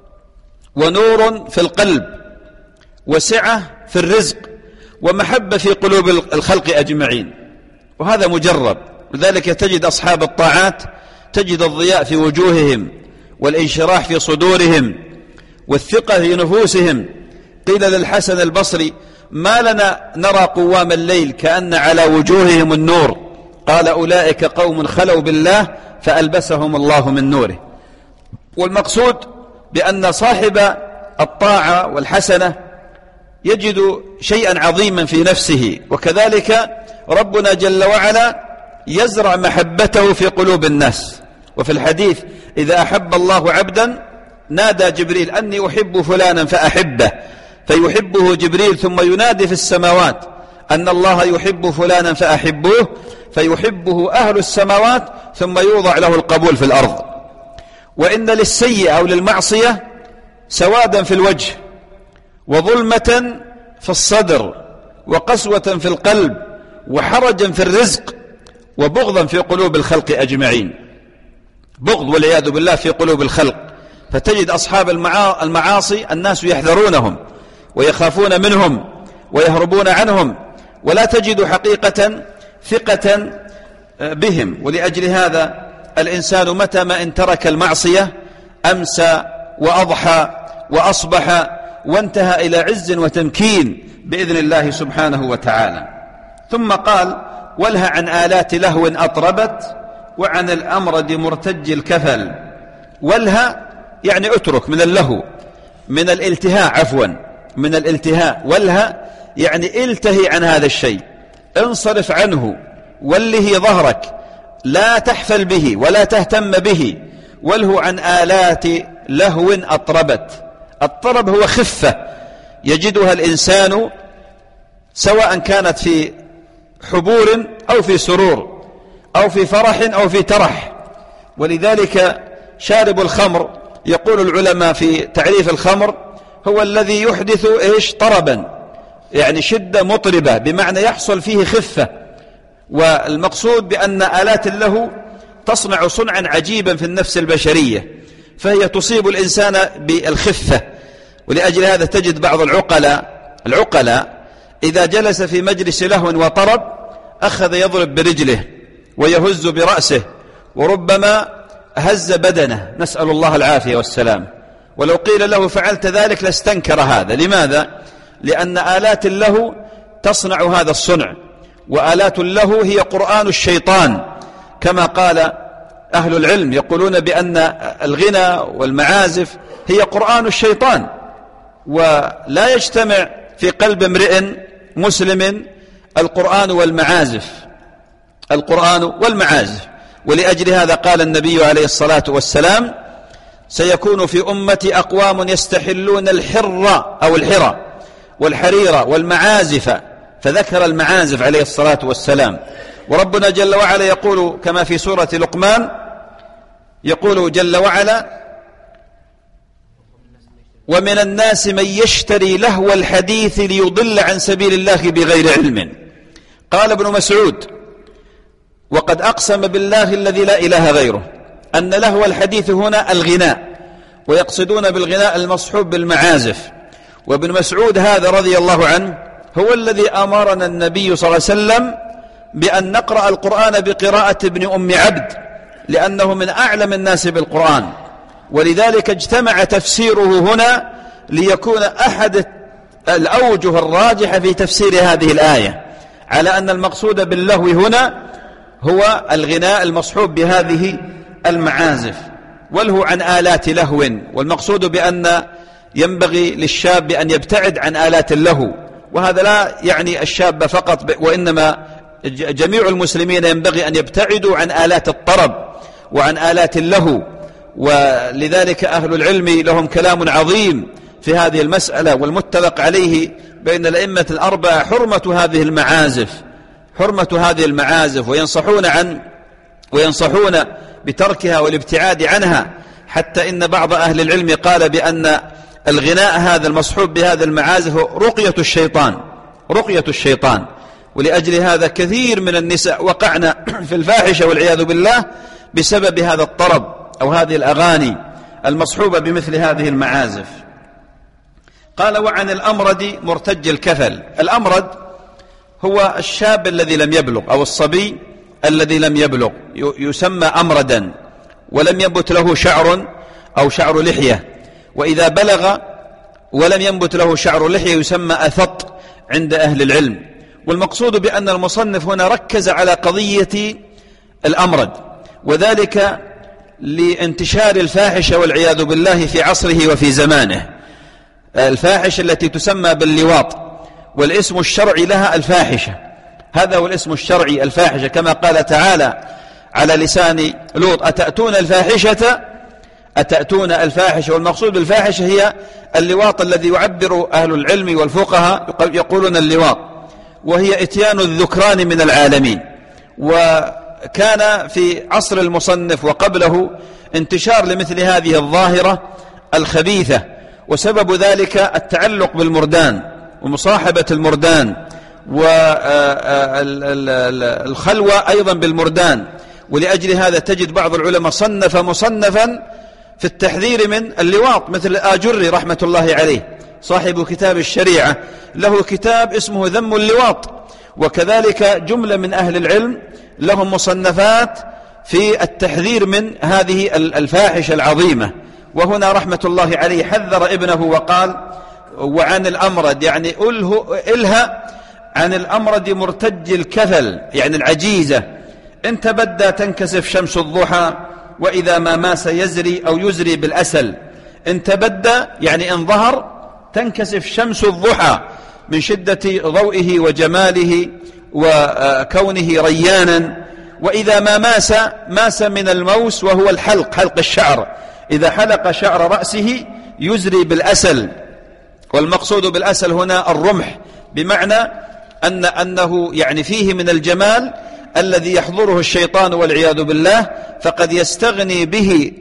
ونور في القلب، وسعة في الرزق، ومحبة في قلوب الخلق أجمعين. وهذا مجرب. لذلك تجد أصحاب الطاعات تجد الضياء في وجوههم، والانشراح في صدورهم، والثقة في نفوسهم. قيل للحسن البصري: ما لنا نرى قوام الليل كأن على وجوههم النور؟ قال: أولئك قوم خلوا بالله فألبسهم الله من نوره. والمقصود بأن صاحب الطاعة والحسنة يجد شيئا عظيما في نفسه، وكذلك ربنا جل وعلا يزرع محبته في قلوب الناس. وفي الحديث: إذا أحب الله عبدا نادى جبريل أني أحب فلانا فأحبه، فيحبه جبريل، ثم ينادي في السماوات أن الله يحب فلانا فأحبوه، فيحبه أهل السماوات، ثم يوضع له القبول في الأرض. وإن للسيئة أو للمعصية سوادا في الوجه، وظلمة في الصدر، وقسوة في القلب، وحرجا في الرزق، وبغضا في قلوب الخلق أجمعين. بغض والعياذ بالله في قلوب الخلق. فتجد أصحاب المعاصي الناس يحذرونهم ويخافون منهم ويهربون عنهم، ولا تجد حقيقة ثقة بهم. ولأجل هذا الإنسان متى ما إن ترك المعصية أمسى وأضحى وأصبح وانتهى إلى عز وتمكين بإذن الله سبحانه وتعالى. ثم قال: والها عن آلات لهو أطربت وعن الأمرد مرتج الكفل. والها يعني اترك من اللهو، من الالتهاء، عفوا من الالتهاء. والها يعني التهي عن هذا الشيء، انصرف عنه، وله ظهرك، لا تحفل به ولا تهتم به. والهو عن آلات لهو أطربت. الطرب هو خفة يجدها الإنسان سواء كانت في حبور أو في سرور أو في فرح أو في ترح. ولذلك شارب الخمر، يقول العلماء في تعريف الخمر: هو الذي يحدث إيش طربا، يعني شدة مطربة، بمعنى يحصل فيه خفة. والمقصود بأن آلات اللهو تصنع صنعا عجيبا في النفس البشرية، فهي تصيب الإنسان بالخفة. ولأجل هذا تجد بعض العقلاء العقلاء إذا جلس في مجلس لهو وطرب أخذ يضرب برجله ويهز برأسه، وربما هز بدنه، نسأل الله العافية والسلام. ولو قيل له فعلت ذلك لاستنكر هذا. لماذا؟ لأن آلات اللهو تصنع هذا الصنع، وآلات اللهو هي قرآن الشيطان، كما قال أهل العلم، يقولون بأن الغنى والمعازف هي قرآن الشيطان، ولا يجتمع في قلب امرئ مسلم القرآن والمعازف القرآن والمعازف. ولأجل هذا قال النبي عليه الصلاة والسلام: سيكون في أمتي أقوام يستحلون الحر أو الحرى والحرير والمعازف، فذكر المعازف عليه الصلاة والسلام. وربنا جل وعلا يقول كما في سورة لقمان، يقول جل وعلا: ومن الناس من يشتري لهو الحديث ليضل عن سبيل الله بغير علم. قال ابن مسعود: وقد أقسم بالله الذي لا إله غيره أن لهو الحديث هنا الغناء، ويقصدون بالغناء المصحوب بالمعازف. وابن مسعود هذا رضي الله عنه هو الذي أمرنا النبي صلى الله عليه وسلم بأن نقرأ القرآن بقراءة ابن أم عبد، لأنه من أعلم الناس بالقرآن، ولذلك اجتمع تفسيره هنا ليكون أحد الأوجه الراجحة في تفسير هذه الآية، على أن المقصود باللهو هنا هو الغناء المصحوب بهذه المعازف. والهو عن آلات لهو، والمقصود بأن ينبغي للشاب أن يبتعد عن آلات اللهو، وهذا لا يعني الشاب فقط، وإنما جميع المسلمين ينبغي أن يبتعدوا عن آلات الطرب وعن آلات اللهو. ولذلك أهل العلم لهم كلام عظيم في هذه المسألة، والمتفق عليه بين الأئمة الأربعة حرمة هذه المعازف حرمة هذه المعازف وينصحون عن وينصحون بتركها والابتعاد عنها، حتى إن بعض أهل العلم قال بأن الغناء هذا المصحوب بهذا المعازف رقية الشيطان رقية الشيطان. ولأجل هذا كثير من النساء وقعنا في الفاحشة والعياذ بالله بسبب هذا الطرب أو هذه الأغاني المصحوبة بمثل هذه المعازف. قال: وعن الأمرد مرتج الكفل. الأمرد هو الشاب الذي لم يبلغ أو الصبي الذي لم يبلغ، يسمى أمردا، ولم ينبت له شعر أو شعر لحية. وإذا بلغ ولم ينبت له شعر لحية يسمى أثط عند أهل العلم. والمقصود بأن المصنف هنا ركز على قضية الأمرد، وذلك لانتشار الفاحشة والعياذ بالله في عصره وفي زمانه. الفاحشة التي تسمى باللواط، والاسم الشرعي لها الفاحشة، هذا هو الاسم الشرعي الفاحشة، كما قال تعالى على لسان لوط: أتأتون الفاحشة أتأتون الفاحشة. والمقصود بالفاحشة هي اللواط الذي يعبر أهل العلم والفقهاء يقولون اللواط، وهي إتيان الذكران من العالمين. وكان في عصر المصنف وقبله انتشار لمثل هذه الظاهرة الخبيثة، وسبب ذلك التعلق بالمردان ومصاحبة المردان والخلوة أيضا بالمردان. ولأجل هذا تجد بعض العلماء صنف مصنفا في التحذير من اللواط، مثل الآجري رحمة الله عليه صاحب كتاب الشريعة، له كتاب اسمه ذم اللواط. وكذلك جملة من أهل العلم لهم مصنفات في التحذير من هذه الفاحشة العظيمة. وهنا رحمة الله عليه حذر ابنه وقال: وعن الأمرد، يعني أله إلها عن الأمرد مرتج الكفل، يعني العجيزة، إن تبدى تنكسف شمس الضحى، وإذا ما ماس يزري أو يزري بالأسل. إن تبدى يعني إن ظهر تنكسف شمس الضحى من شدة ضوئه وجماله وكونه ريانا. وإذا ما ماس ماس من الموس، وهو الحلق، حلق الشعر، إذا حلق شعر رأسه يزري بالأسل. والمقصود بالأسل هنا الرمح، بمعنى أن أنه يعني فيه من الجمال الذي يحضره الشيطان والعياذ بالله، فقد يستغني به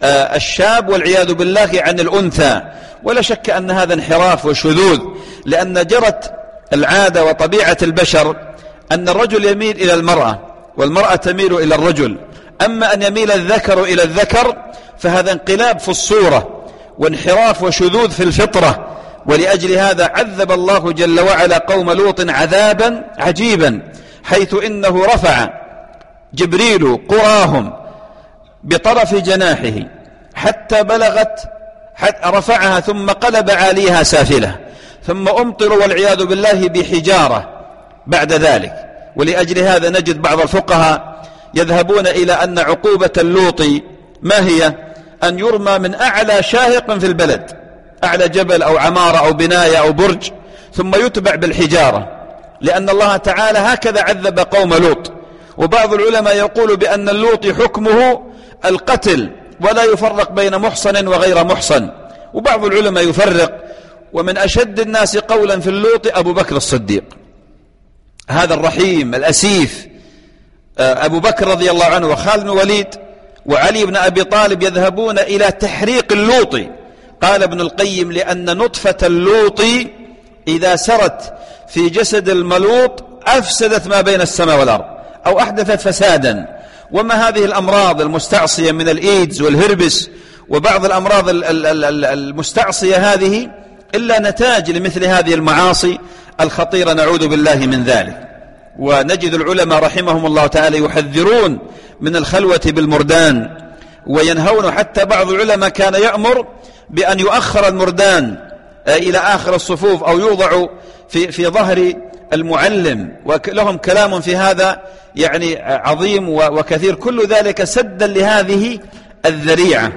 الشاب والعياذ بالله عن الأنثى. ولا شك أن هذا انحراف وشذوذ، لأن جرت العادة وطبيعة البشر أن الرجل يميل إلى المرأة والمرأة تميل إلى الرجل، أما أن يميل الذكر إلى الذكر فهذا انقلاب في الصورة وانحراف وشذوذ في الفطرة. ولأجل هذا عذب الله جل وعلا قوم لوط عذابا عجيبا، حيث إنه رفع جبريل قراهم بطرف جناحه حتى بلغت، حتى رفعها ثم قلب عاليها سافلة، ثم أمطروا والعياذ بالله بحجارة بعد ذلك. ولأجل هذا نجد بعض الفقهاء يذهبون إلى أن عقوبة اللوط ما هي؟ أن يرمى من أعلى شاهق في البلد، أعلى جبل أو عمارة أو بناية أو برج، ثم يتبع بالحجارة، لأن الله تعالى هكذا عذب قوم لوط. وبعض العلماء يقول بأن اللوط حكمه القتل ولا يفرق بين محصن وغير محصن، وبعض العلماء يفرق. ومن أشد الناس قولا في اللوط أبو بكر الصديق، هذا الرحيم الأسيف أبو بكر رضي الله عنه وخالد بن وليد وعلي بن أبي طالب يذهبون إلى تحريق اللوط. قال ابن القيم لأن نطفة اللوط إذا سرت في جسد الملوط أفسدت ما بين السماء والأرض أو أحدثت فسادا. وما هذه الأمراض المستعصية من الإيدز والهربس وبعض الأمراض المستعصية هذه إلا نتاج لمثل هذه المعاصي الخطيرة، نعوذ بالله من ذلك. ونجد العلماء رحمهم الله تعالى يحذرون من الخلوة بالمردان وينهون، حتى بعض العلماء كان يأمر بأن يؤخر المردان إلى آخر الصفوف أو يوضع في, في ظهر المعلم، ولهم كلام في هذا يعني عظيم وكثير، كل ذلك سدا لهذه الذريعة.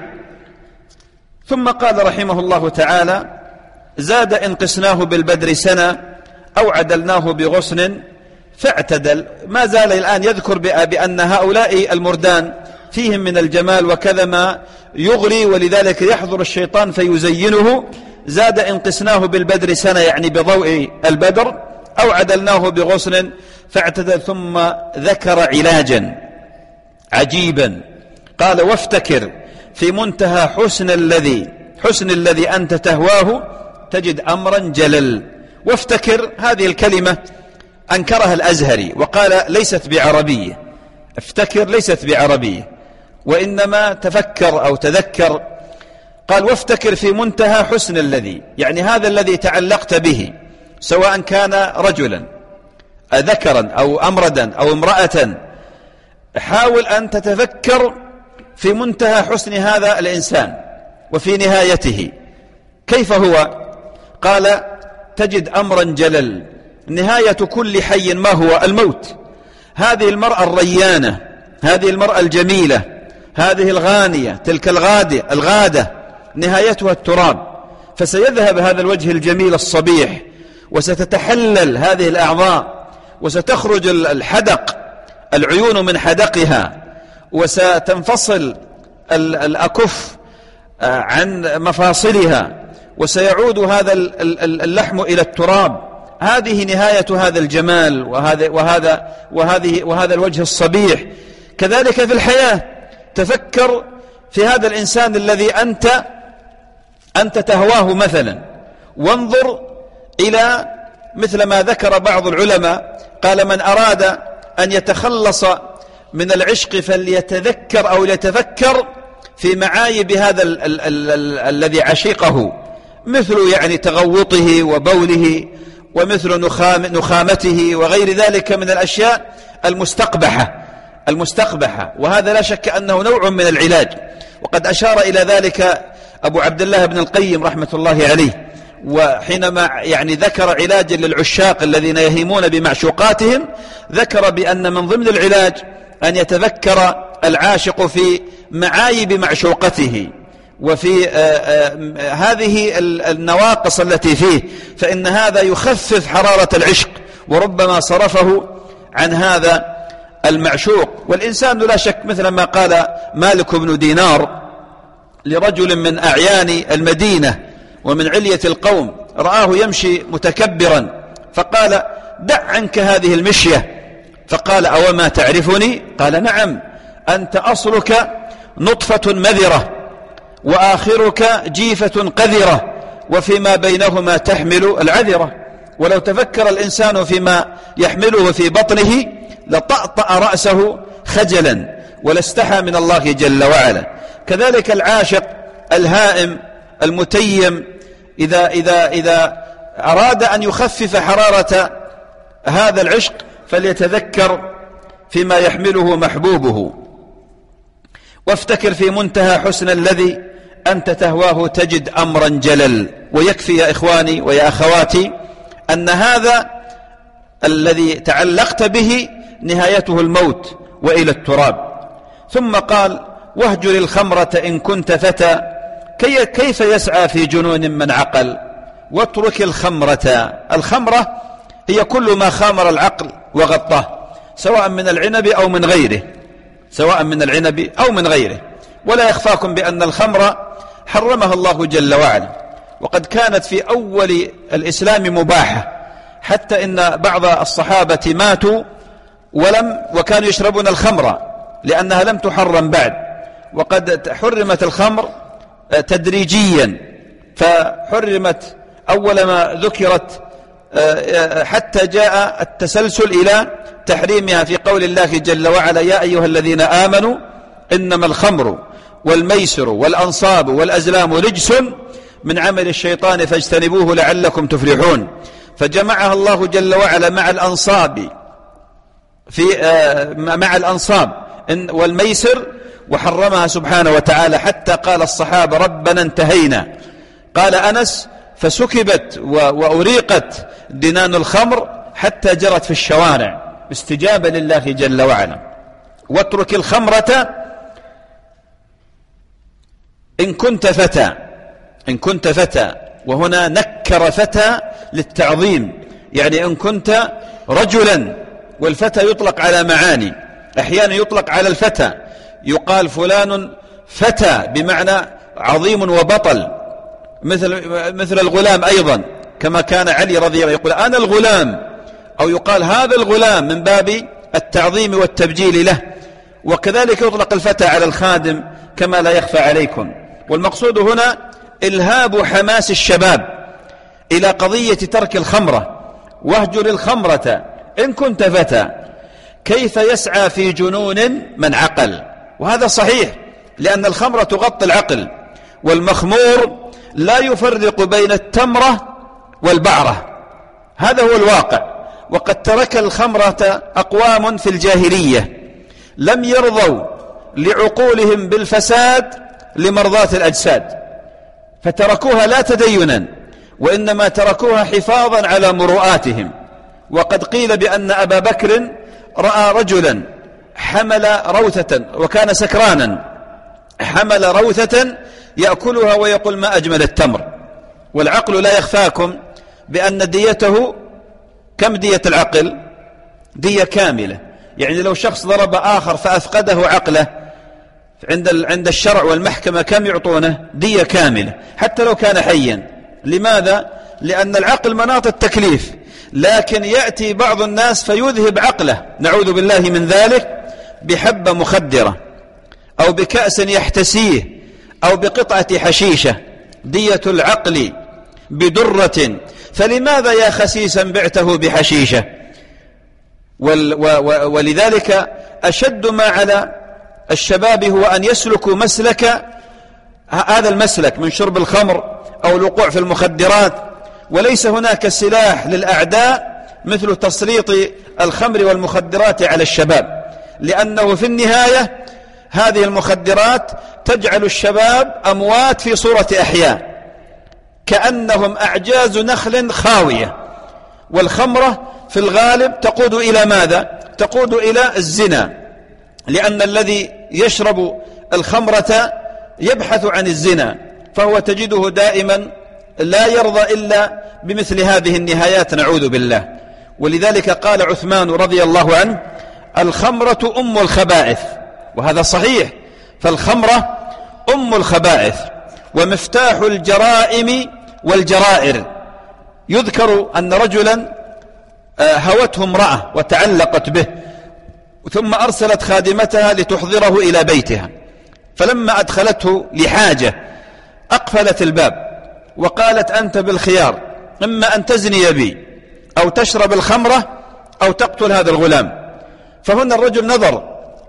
ثم قال رحمه الله تعالى: زاد إن قسناه بالبدر سنة أو عدلناه بغصن فاعتدل. ما زال الآن يذكر بأن هؤلاء المردان فيهم من الجمال وكذا ما يغري، ولذلك يحضر الشيطان فيزينه. زاد إن قسناه بالبدر سنة يعني بضوء البدر، أو عدلناه بغصن فاعتدل. ثم ذكر علاجا عجيبا، قال: وافتكر في منتهى حسن الذي حسن الذي أنت تهواه تجد أمرا جلل. وافتكر هذه الكلمة أنكرها الأزهري وقال ليست بعربية، افتكر ليست بعربية، وإنما تفكر أو تذكر. قال: وافتكر في منتهى حسن الذي، يعني هذا الذي تعلقت به، سواء كان رجلا ذكرا أو أمردا أو امرأة، حاول أن تتفكر في منتهى حسن هذا الإنسان وفي نهايته كيف هو. قال: تجد أمرا جلل. نهاية كل حي ما هو؟ الموت. هذه المرأة الريانة، هذه المرأة الجميلة، هذه الغانية، تلك الغادة الغادة نهايتها التراب، فسيذهب هذا الوجه الجميل الصبيح، وستتحلل هذه الأعضاء، وستخرج الحدق العيون من حدقها، وستنفصل الأكف عن مفاصلها، وسيعود هذا اللحم إلى التراب. هذه نهاية هذا الجمال وهذا وهذا وهذه وهذا الوجه الصبيح. كذلك في الحياة، تفكر في هذا الإنسان الذي أنت أنت تهواه مثلا، وانظر إلى مثل ما ذكر بعض العلماء، قال: من أراد أن يتخلص من العشق فليتذكر أو ليتفكر في معايب هذا ال ال ال ال الذي عشقه، مثل يعني تغوطه وبوله، ومثل نخام نخامته وغير ذلك من الأشياء المستقبحة المستقبحة وهذا لا شك أنه نوع من العلاج. وقد أشار إلى ذلك أبو عبد الله بن القيم رحمة الله عليه، وحينما يعني ذكر علاجا للعشاق الذين يهيمون بمعشوقاتهم، ذكر بأن من ضمن العلاج أن يتذكر العاشق في معايب معشوقته وفي آآ آآ هذه النواقص التي فيه، فإن هذا يخفف حرارة العشق وربما صرفه عن هذا المعشوق. والإنسان لا شك مثل ما قال مالك بن دينار لرجل من أعيان المدينة ومن علية القوم، رآه يمشي متكبرا فقال: دع عنك هذه المشية. فقال: أوما تعرفني؟ قال: نعم، أنت أصلك نطفة مذرة وآخرك جيفة قذرة وفيما بينهما تحمل العذرة. ولو تفكر الإنسان فيما يحمله في بطنه لطأطأ رأسه خجلا ولاستحى من الله جل وعلا. كذلك العاشق الهائم المتيم إذا, إذا, إذا أراد أن يخفف حرارة هذا العشق فليتذكر فيما يحمله محبوبه. وافتكر في منتهى حسن الذي أنت تهواه تجد أمرا جلل. ويكفي يا إخواني ويا أخواتي أن هذا الذي تعلقت به نهايته الموت وإلى التراب. ثم قال واهجر الخمرة إن كنت فتى كي كيف يسعى في جنون من عقل. واترك الخمرة. الخمرة هي كل ما خامر العقل وغطاه سواء من العنب أو من غيره سواء من العنب أو من غيره. ولا يخفاكم بأن الخمر حرمها الله جل وعلا، وقد كانت في أول الإسلام مباحة، حتى إن بعض الصحابة ماتوا ولم وكانوا يشربون الخمر لأنها لم تحرم بعد. وقد حرمت الخمر تدريجيا، فحرمت أول ما ذكرت حتى جاء التسلسل إلى تحريمها في قول الله جل وعلا يا أيها الذين آمنوا إنما الخمر والميسر والأنصاب والأزلام رجس من عمل الشيطان فاجتنبوه لعلكم تفلحون. فجمعها الله جل وعلا مع الأنصاب في مع الأنصاب والميسر، وحرمها سبحانه وتعالى حتى قال الصحابة ربنا انتهينا. قال أنس فسكبت وأريقت دنان الخمر حتى جرت في الشوارع استجابة لله جل وعلا. واترك الخمرة إن كنت فتى. إن كنت فتى، وهنا نكر فتى للتعظيم، يعني إن كنت رجلا. والفتى يطلق على معاني، أحيانا يطلق على الفتى، يقال فلان فتى بمعنى عظيم وبطل، مثل مثل الغلام أيضا، كما كان علي رضي الله يقول أنا الغلام، أو يقال هذا الغلام من باب التعظيم والتبجيل له. وكذلك يطلق الفتى على الخادم كما لا يخفى عليكم. والمقصود هنا إلهاب حماس الشباب إلى قضية ترك الخمرة. واهجر الخمرة إن كنت فتى كيف يسعى في جنون من عقل. وهذا صحيح، لأن الخمرة تغطي العقل، والمخمور لا يفرق بين التمرة والبعرة، هذا هو الواقع. وقد ترك الخمرة أقوام في الجاهلية لم يرضوا لعقولهم بالفساد لمرضاة الأجساد، فتركوها لا تدينا، وإنما تركوها حفاظا على مروءاتهم. وقد قيل بأن أبا بكر رأى رجلا حمل روثة وكان سكرانا، حمل روثة يأكلها ويقول ما أجمل التمر. والعقل لا يخفاكم بأن ديته كم دية العقل؟ دية كاملة. يعني لو شخص ضرب آخر فأفقده عقله عند عند الشرع والمحكمة كم يعطونه؟ دية كاملة حتى لو كان حيا. لماذا؟ لأن العقل مناط التكليف، لكن يأتي بعض الناس فيذهب عقله نعوذ بالله من ذلك بحبة مخدرة أو بكأس يحتسيه أو بقطعة حشيشة. دية العقل بدرة، فلماذا يا خسيسا بعته بحشيشة؟ ولذلك أشد ما على الشباب هو أن يسلكوا مسلك هذا المسلك من شرب الخمر أو الوقوع في المخدرات. وليس هناك سلاح للأعداء مثل تسليط الخمر والمخدرات على الشباب، لأنه في النهاية هذه المخدرات تجعل الشباب أموات في صورة أحياء كأنهم أعجاز نخل خاوية. والخمرة في الغالب تقود إلى ماذا؟ تقود إلى الزنا، لأن الذي يشرب الخمرة يبحث عن الزنا، فهو تجده دائما لا يرضى إلا بمثل هذه النهايات نعوذ بالله. ولذلك قال عثمان رضي الله عنه الخمرة أم الخبائث، وهذا صحيح، فالخمرة أم الخبائث ومفتاح الجرائم والجرائر. يذكر أن رجلا هوته امرأة وتعلقت به، ثم أرسلت خادمتها لتحضره إلى بيتها، فلما أدخلته لحاجة أقفلت الباب وقالت أنت بالخيار، إما أن تزني بي أو تشرب الخمرة أو تقتل هذا الغلام. فهنا الرجل نظر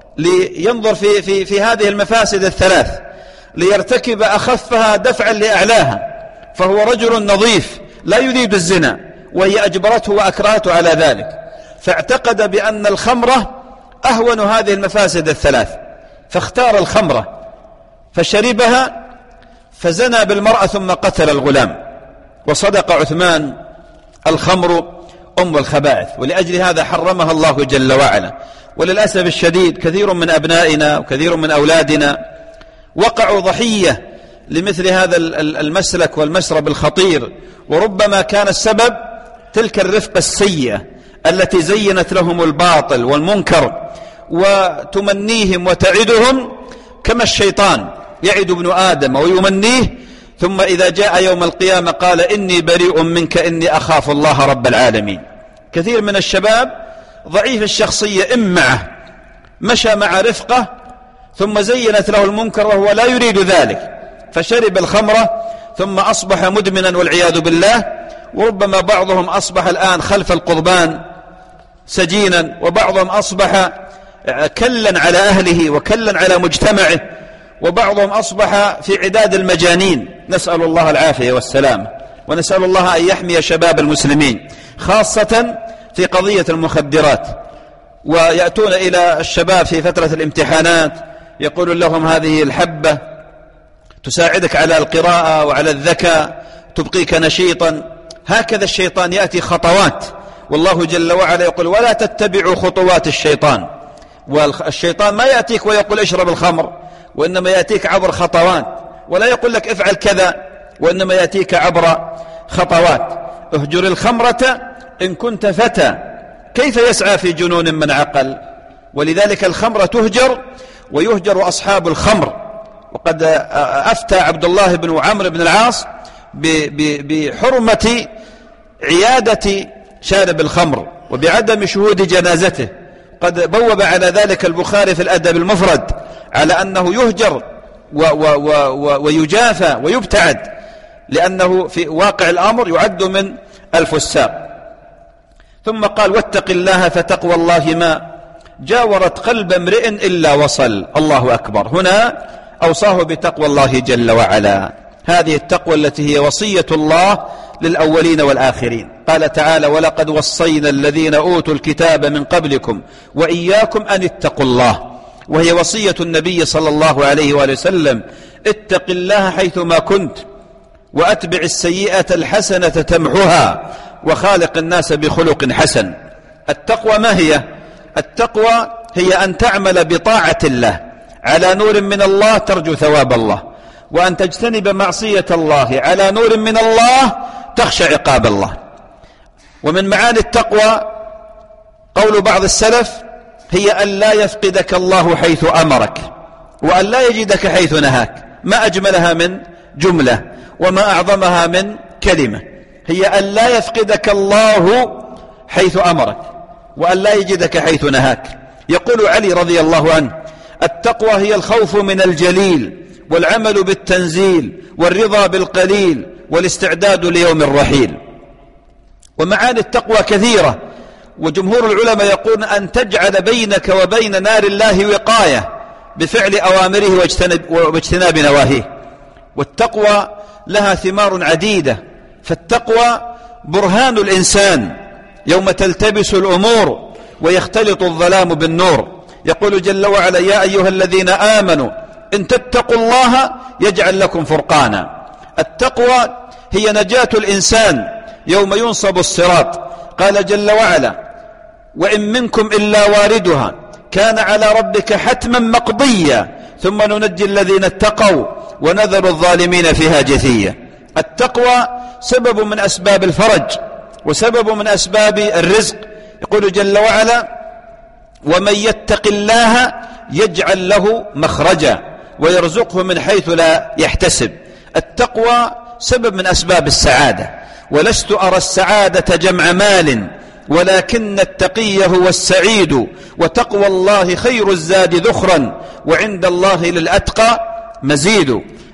لينظر في, في, في هذه المفاسد الثلاث ليرتكب أخفها دفعا لأعلاها، فهو رجل نظيف لا يريد الزنا وهي أجبرته وأكرهته على ذلك، فاعتقد بأن الخمرة أهون هذه المفاسد الثلاث فاختار الخمرة فشربها فزنى بالمرأة ثم قتل الغلام. وصدق عثمان الخمر أم الخبائث، ولأجل هذا حرمها الله جل وعلا. وللأسف الشديد كثير من أبنائنا وكثير من أولادنا وقعوا ضحية لمثل هذا المسلك والمشرب الخطير، وربما كان السبب تلك الرفقة السيئة التي زينت لهم الباطل والمنكر وتمنيهم وتعدهم كما الشيطان يعد ابن آدم ويمنيه، ثم إذا جاء يوم القيامة قال إني بريء منك إني أخاف الله رب العالمين. كثير من الشباب ضعيف الشخصية إمعه مشى مع رفقة ثم زينت له المنكر وهو لا يريد ذلك فشرب الخمرة ثم أصبح مدمنا والعياذ بالله. وربما بعضهم أصبح الآن خلف القضبان سجينا، وبعضهم أصبح كلا على أهله وكلا على مجتمعه، وبعضهم أصبح في عداد المجانين، نسأل الله العافية والسلام، ونسأل الله أن يحمي شباب المسلمين خاصة في قضية المخدرات. ويأتون إلى الشباب في فترة الامتحانات يقول لهم هذه الحبة تساعدك على القراءة وعلى الذكاء تبقيك نشيطا. هكذا الشيطان يأتي خطوات، والله جل وعلا يقول ولا تتبعوا خطوات الشيطان. والشيطان ما يأتيك ويقول اشرب الخمر، وإنما يأتيك عبر خطوات، ولا يقول لك افعل كذا، وإنما يأتيك عبر خطوات. اهجر الخمرة إن كنت فتى كيف يسعى في جنون من عقل. ولذلك الخمرة تهجر ويهجر أصحاب الخمر. وقد أفتى عبد الله بن عمرو بن العاص بحرمة عيادة شارب الخمر وبعدم شهود جنازته. قد بوب على ذلك البخاري في الأدب المفرد على أنه يهجر و و و ويجافى ويبتعد، لأنه في واقع الأمر يعد من الفساق. ثم قال واتق الله فتقوى الله ما جاورت قلب امرئ إلا وصل. الله أكبر. هنا أوصاه بتقوى الله جل وعلا، هذه التقوى التي هي وصية الله للأولين والآخرين. قال تعالى ولقد وصينا الذين أوتوا الكتاب من قبلكم وإياكم أن اتقوا الله، وهي وصية النبي صلى الله عليه وآله وسلم اتق الله حيثما كنت وأتبع السيئة الحسنة تمحها وخالق الناس بخلق حسن. التقوى ما هي؟ التقوى هي أن تعمل بطاعة الله على نور من الله ترجو ثواب الله، وأن تجتنب معصية الله على نور من الله تخشى عقاب الله. ومن معاني التقوى قول بعض السلف هي أن لا يفقدك الله حيث أمرك وأن لا يجدك حيث نهاك. ما أجملها من جملة وما أعظمها من كلمة، هي أن لا يفقدك الله حيث أمرك وأن لا يجدك حيث نهاك. يقول علي رضي الله عنه التقوى هي الخوف من الجليل والعمل بالتنزيل والرضا بالقليل والاستعداد ليوم الرحيل. ومعاني التقوى كثيرة، وجمهور العلماء يقولون أن تجعل بينك وبين نار الله وقاية بفعل أوامره واجتناب, واجتناب نواهيه. والتقوى لها ثمار عديدة، فالتقوى برهان الإنسان يوم تلتبس الأمور ويختلط الظلام بالنور. يقول جل وعلا يا أيها الذين آمنوا إن تتقوا الله يجعل لكم فرقانا. التقوى هي نجاة الإنسان يوم ينصب الصراط. قال جل وعلا وإن منكم إلا واردها كان على ربك حتما مقضيا ثم ننجي الذين اتقوا ونذر الظالمين فيها جثيا. التقوى سبب من أسباب الفرج وسبب من أسباب الرزق. يقول جل وعلا ومن يتق الله يجعل له مخرجا ويرزقه من حيث لا يحتسب. التقوى سبب من أسباب السعادة، ولست أرى السعادة جمع مال ولكن التقي هو السعيد وتقوى الله خير الزاد ذخرا وعند الله للأتقى مزيد.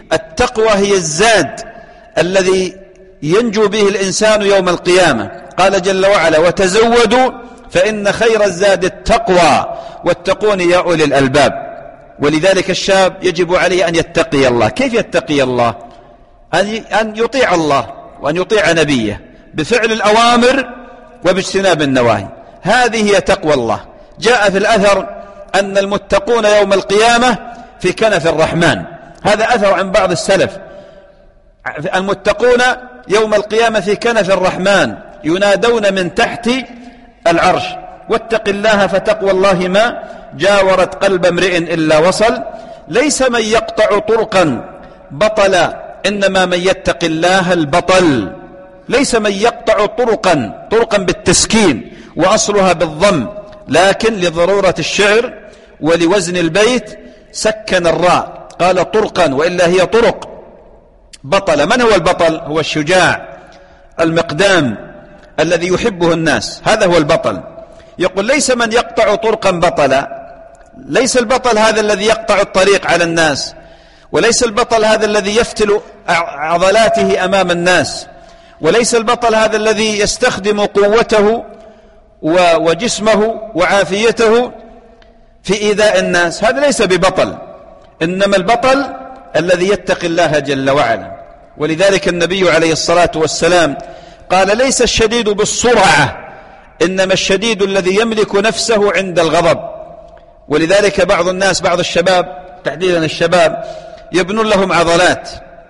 التقوى هي الزاد الذي ينجو به الإنسان يوم القيامة. قال جل وعلا: وتزودوا فإن خير الزاد التقوى واتقون يا أولي الألباب. ولذلك الشاب يجب عليه أن يتقي الله. كيف يتقي الله؟ أن يطيع الله وأن يطيع نبيه بفعل الأوامر وباجتناب النواهي. هذه هي تقوى الله. جاء في الأثر أن المتقون يوم القيامة في كنف الرحمن. هذا أثر عن بعض السلف. المتقون يوم القيامة في كنف الرحمن ينادون من تحت العرش: واتق الله فتقوى الله ما جاورت قلب امرئ إلا وصل. ليس من يقطع طرقا بطلا، إنما من يتق الله البطل. ليس من يقطع طرقا، طرقا بالتسكين وأصلها بالضم، لكن لضرورة الشعر ولوزن البيت سكن الراء قال طرقا، وإلا هي طرق. بطل. من هو البطل؟ هو الشجاع المقدام الذي يحبه الناس، هذا هو البطل. يقول: ليس من يقطع طرقا بطلا. ليس البطل هذا الذي يقطع الطريق على الناس، وليس البطل هذا الذي يفتل عضلاته أمام الناس، وليس البطل هذا الذي يستخدم قوته وجسمه وعافيته في إيذاء الناس. هذا ليس ببطل. إنما البطل الذي يتقي الله جل وعلا. ولذلك النبي عليه الصلاة والسلام قال: ليس الشديد بالسرعة، إنما الشديد الذي يملك نفسه عند الغضب. ولذلك بعض الناس، بعض الشباب تحديدا الشباب، يبنون لهم عضلات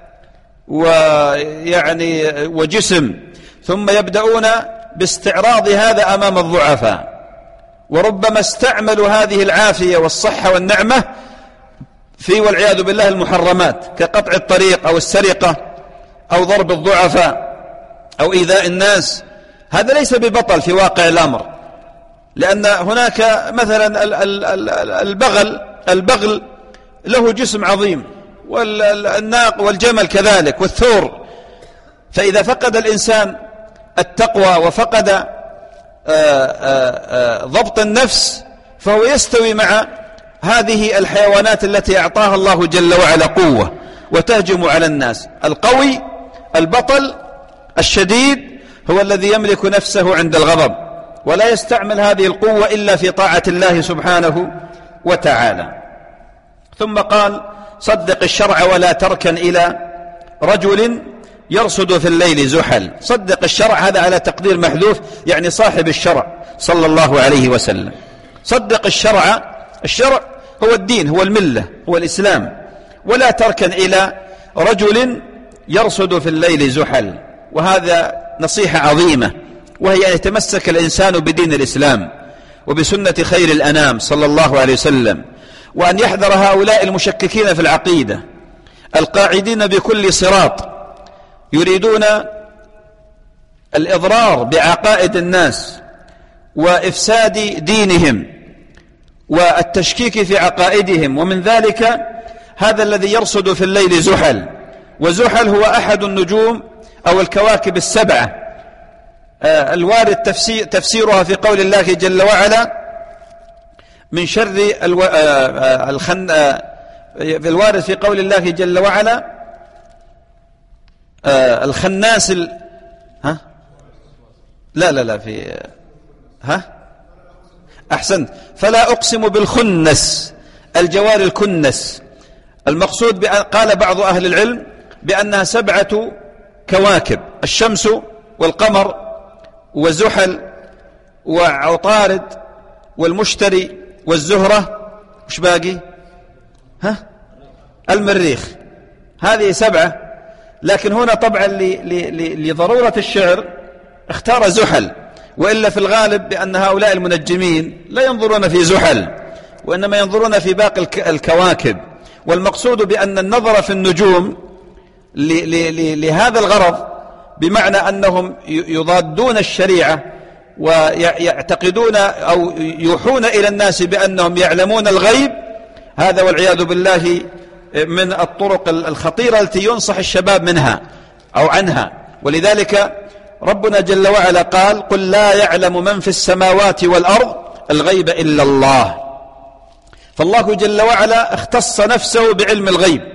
ويعني وجسم، ثم يبدأون باستعراض هذا أمام الضعفاء، وربما استعملوا هذه العافية والصحة والنعمة في والعياذ بالله المحرمات، كقطع الطريق أو السرقة أو ضرب الضعفاء أو إيذاء الناس. هذا ليس ببطل في واقع الأمر، لأن هناك مثلا البغل البغل له جسم عظيم، والناق والجمل كذلك، والثور. فإذا فقد الإنسان التقوى وفقد آآ آآ ضبط النفس، فهو يستوي مع هذه الحيوانات التي أعطاها الله جل وعلا قوة وتهجم على الناس. القوي البطل الشديد هو الذي يملك نفسه عند الغضب، ولا يستعمل هذه القوة إلا في طاعة الله سبحانه وتعالى. ثم قال: صدق الشرع ولا تركن إلى رجل يرصد في الليل زحل. صدق الشرع هذا على تقدير محذوف، يعني صاحب الشرع صلى الله عليه وسلم. صدق الشرع، الشرع هو الدين، هو الملة، هو الإسلام. ولا تركن إلى رجل يرصد في الليل زحل. وهذا نصيحة عظيمة، وهي أن يتمسك الإنسان بدين الإسلام وبسنة خير الأنام صلى الله عليه وسلم، وأن يحذر هؤلاء المشككين في العقيدة القاعدين بكل صراط، يريدون الإضرار بعقائد الناس وإفساد دينهم والتشكيك في عقائدهم. ومن ذلك هذا الذي يرصد في الليل زحل. وزحل هو أحد النجوم أو الكواكب السبعة الوارد تفسير تفسيرها في قول الله جل وعلا: من شر الو... الخن... في الوارد في قول الله جل وعلا: الخناس ال... ها لا لا لا في ها أحسنت. فلا أقسم بالخنس، الجوار الكنس. المقصود بأن قال بعض أهل العلم بأنها سبعة كواكب: الشمس والقمر وزحل وعطارد والمشتري والزهرة، وش باقي؟ ها المريخ. هذه سبعة. لكن هنا طبعا لضرورة الشعر اختار زحل، وإلا في الغالب بأن هؤلاء المنجمين لا ينظرون في زحل، وإنما ينظرون في باقي الكواكب. والمقصود بأن النظر في النجوم لهذا الغرض، بمعنى أنهم يضادون الشريعة ويعتقدون أو يوحون إلى الناس بأنهم يعلمون الغيب. هذا والعياذ بالله من الطرق الخطيرة التي ينصح الشباب منها أو عنها. ولذلك ربنا جل وعلا قال: قل لا يعلم من في السماوات والأرض الغيب إلا الله. فالله جل وعلا اختص نفسه بعلم الغيب،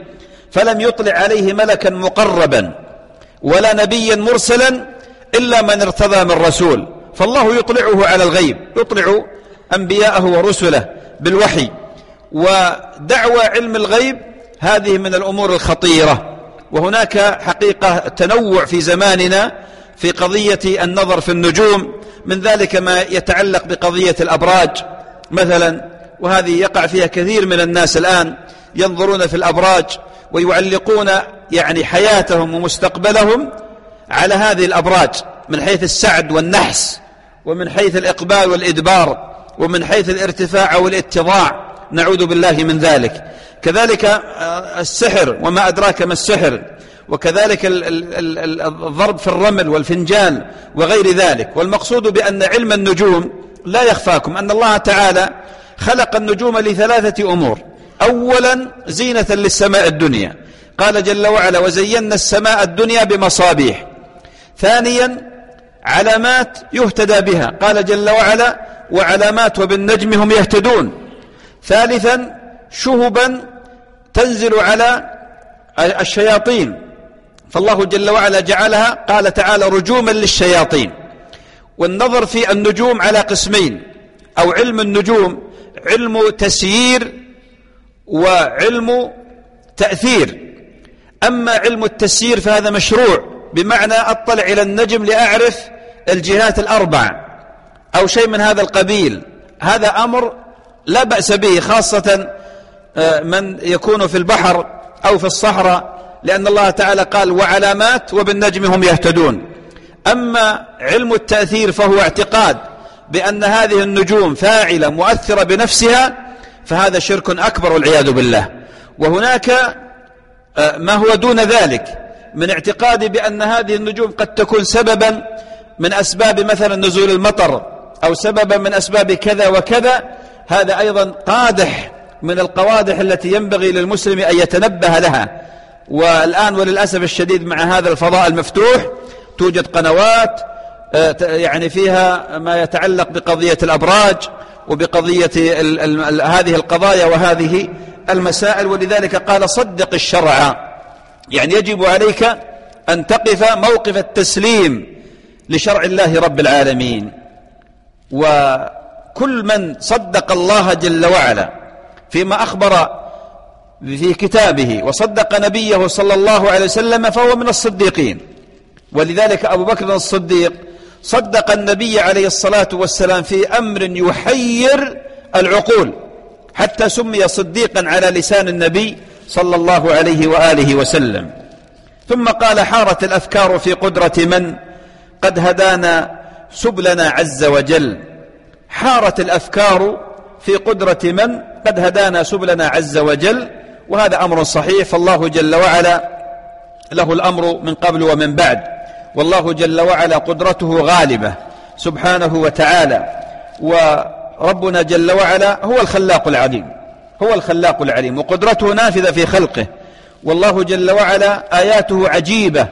فلم يطلع عليه ملكا مقربا ولا نبيا مرسلا إلا من ارتضى من رسول، فالله يطلعه على الغيب، يطلع أنبياءه ورسله بالوحي. ودعوى علم الغيب هذه من الأمور الخطيرة، وهناك حقيقة تنوع في زماننا في قضية النظر في النجوم، من ذلك ما يتعلق بقضية الأبراج مثلا، وهذه يقع فيها كثير من الناس الآن، ينظرون في الأبراج ويعلقون يعني حياتهم ومستقبلهم على هذه الأبراج، من حيث السعد والنحس، ومن حيث الإقبال والإدبار، ومن حيث الارتفاع والاتضاع، نعوذ بالله من ذلك. كذلك السحر وما أدراك ما السحر، وكذلك الضرب في الرمل والفنجان وغير ذلك. والمقصود بأن علم النجوم لا يخفاكم أن الله تعالى خلق النجوم لثلاثة أمور: أولا زينة للسماء الدنيا، قال جل وعلا: وزينا السماء الدنيا بمصابيح. ثانيا علامات يهتدى بها، قال جل وعلا: وعلامات وبالنجم هم يهتدون. ثالثا شهبا تنزل على الشياطين، فالله جل وعلا جعلها قال تعالى رجوما للشياطين. والنظر في النجوم على قسمين، أو علم النجوم علم تسيير وعلم تأثير. أما علم التسيير فهذا مشروع، بمعنى أطلع إلى النجم لأعرف الجهات الأربع أو شيء من هذا القبيل، هذا أمر لا بأس به، خاصة من يكون في البحر أو في الصحراء، لأن الله تعالى قال: وعلامات وبالنجم هم يهتدون. أما علم التأثير فهو اعتقاد بأن هذه النجوم فاعلة مؤثرة بنفسها، فهذا شرك أكبر والعياذ بالله. وهناك ما هو دون ذلك من اعتقاد بأن هذه النجوم قد تكون سببا من أسباب مثلا نزول المطر، أو سببا من أسباب كذا وكذا، هذا أيضا قادح من القوادح التي ينبغي للمسلم أن يتنبه لها. والآن وللأسف الشديد مع هذا الفضاء المفتوح توجد قنوات يعني فيها ما يتعلق بقضية الأبراج وبقضية ال ال ال هذه القضايا وهذه المسائل. ولذلك قال: صدق الشرع، يعني يجب عليك أن تقف موقف التسليم لشرع الله رب العالمين. وكل من صدق الله جل وعلا فيما أخبر في كتابه وصدق نبيه صلى الله عليه وسلم فهو من الصديقين. ولذلك أبو بكر الصديق صدق النبي عليه الصلاة والسلام في أمر يحير العقول، حتى سمي صديقا على لسان النبي صلى الله عليه وآله وسلم. ثم قال: حارت الأفكار في قدرة من قد هدانا سبلنا عز وجل. حارت الأفكار في قدرة من قد هدانا سبلنا عز وجل، وهذا أمر صحيح، فالله جل وعلا له الأمر من قبل ومن بعد، والله جل وعلا قدرته غالبة سبحانه وتعالى. وربنا جل وعلا هو الخلاق العليم، هو الخلاق العليم، وقدرته نافذة في خلقه. والله جل وعلا آياته عجيبة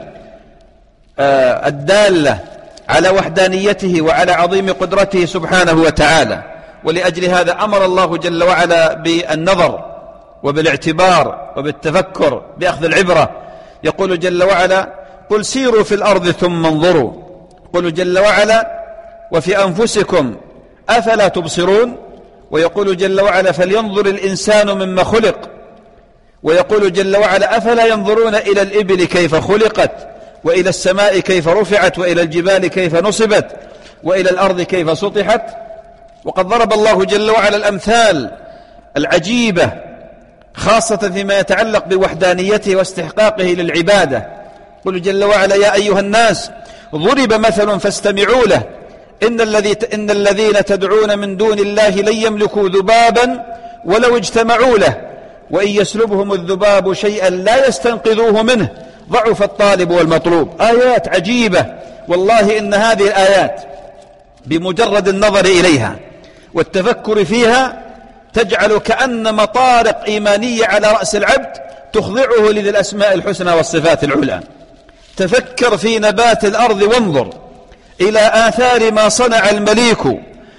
آه الدالة على وحدانيته وعلى عظيم قدرته سبحانه وتعالى. ولأجل هذا أمر الله جل وعلا بالنظر وبالاعتبار وبالتفكر بأخذ العبرة. يقول جل وعلا: قل سيروا في الأرض ثم انظروا. قل جل وعلا: وفي أنفسكم أفلا تبصرون. ويقول جل وعلا: فلينظر الإنسان مما خلق. ويقول جل وعلا: أفلا ينظرون إلى الإبل كيف خلقت، وإلى السماء كيف رفعت، وإلى الجبال كيف نصبت، وإلى الأرض كيف سطحت. وقد ضرب الله جل وعلا الأمثال العجيبة، خاصة فيما يتعلق بوحدانيته واستحقاقه للعبادة. قل جل وعلا: يا أيها الناس ضرب مثل فاستمعوا له إن, الذي إن الذين تدعون من دون الله لن يملكوا ذبابا ولو اجتمعوا له وإن يسلبهم الذباب شيئا لا يستنقذوه منه ضعف الطالب والمطلوب. آيات عجيبة والله، إن هذه الآيات بمجرد النظر إليها والتفكر فيها تجعل كأن مطارق إيمانية على رأس العبد تخضعه لذي الأسماء الحسنى والصفات العلى. تفكر في نبات الأرض وانظر إلى آثار ما صنع المليك،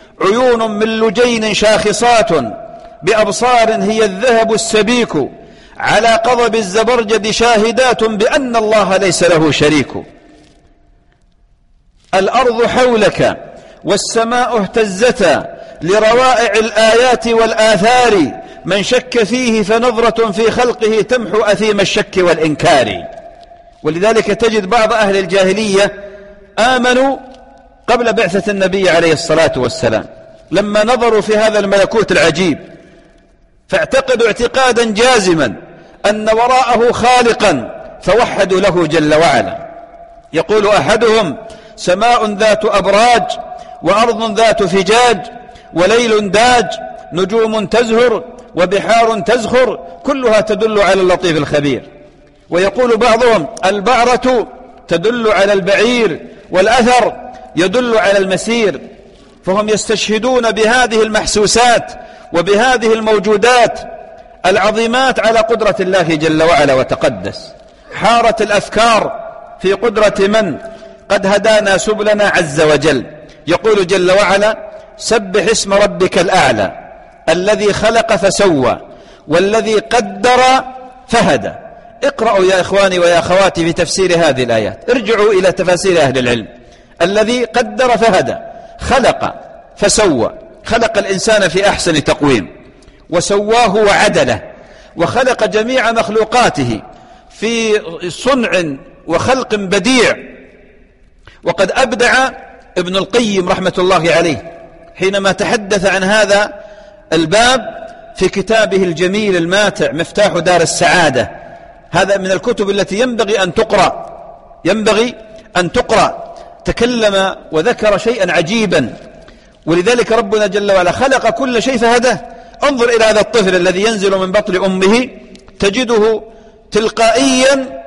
عيون من لجين شاخصات بأبصار هي الذهب السبيك، على قضب الزبرجد شاهدات بأن الله ليس له شريك. الأرض حولك والسماء اهتزتا لروائع الآيات والآثار، من شك فيه فنظرة في خلقه تمحو أثيم الشك والإنكار. ولذلك تجد بعض أهل الجاهلية آمنوا قبل بعثة النبي عليه الصلاة والسلام لما نظروا في هذا الملكوت العجيب، فاعتقدوا اعتقادا جازما أن وراءه خالقا فوحدوا له جل وعلا. يقول أحدهم: سماء ذات أبراج وأرض ذات فجاج وليل داج نجوم تزهر وبحار تزخر كلها تدل على اللطيف الخبير. ويقول بعضهم: البعرة تدل على البعير والأثر يدل على المسير. فهم يستشهدون بهذه المحسوسات وبهذه الموجودات العظيمات على قدرة الله جل وعلا وتقدس. حارت الأفكار في قدرة من قد هدانا سبلنا عز وجل. يقول جل وعلا: سبح اسم ربك الأعلى الذي خلق فسوى والذي قدر فهدى. اقرأوا يا إخواني ويا أخواتي في تفسير هذه الآيات، ارجعوا إلى تفاسير أهل العلم. الذي قدر فهدى، خلق فسوى، خلق الإنسان في أحسن تقويم وسواه وعدله، وخلق جميع مخلوقاته في صنع وخلق بديع. وقد أبدع ابن القيم رحمة الله عليه حينما تحدث عن هذا الباب في كتابه الجميل الماتع مفتاح دار السعادة. هذا من الكتب التي ينبغي أن تقرأ، ينبغي أن تقرأ. تكلم وذكر شيئا عجيبا. ولذلك ربنا جل وعلا خلق كل شيء فهداه. انظر إلى هذا الطفل الذي ينزل من بطن أمه تجده تلقائيا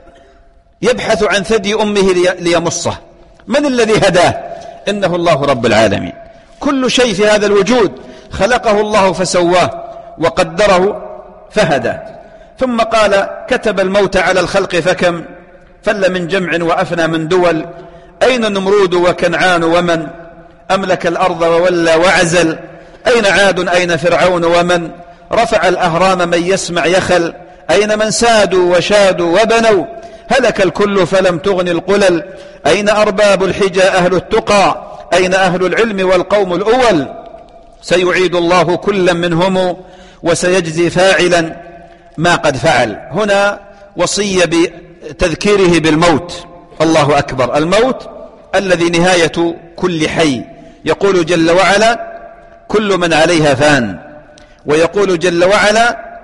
يبحث عن ثدي أمه ليمصه. من الذي هداه؟ إنه الله رب العالمين. كل شيء في هذا الوجود خلقه الله فسواه وقدره فهدى. ثم قال: كتب الموت على الخلق فكم فل من جمع وأفنى من دول، أين نمرود وكنعان ومن أملك الأرض وولى وعزل، أين عاد أين فرعون ومن رفع الأهرام من يسمع يخل، أين من سادوا وشادوا وبنوا هلك الكل فلم تغن القلل، أين أرباب الحجى أهل التقى، أين أهل العلم والقوم الأول، سيعيد الله كلا منهم وسيجزي فاعلا ما قد فعل. هنا وصية بتذكيره بالموت. الله أكبر. الموت الذي نهاية كل حي. يقول جل وعلا: كل من عليها فان. ويقول جل وعلا: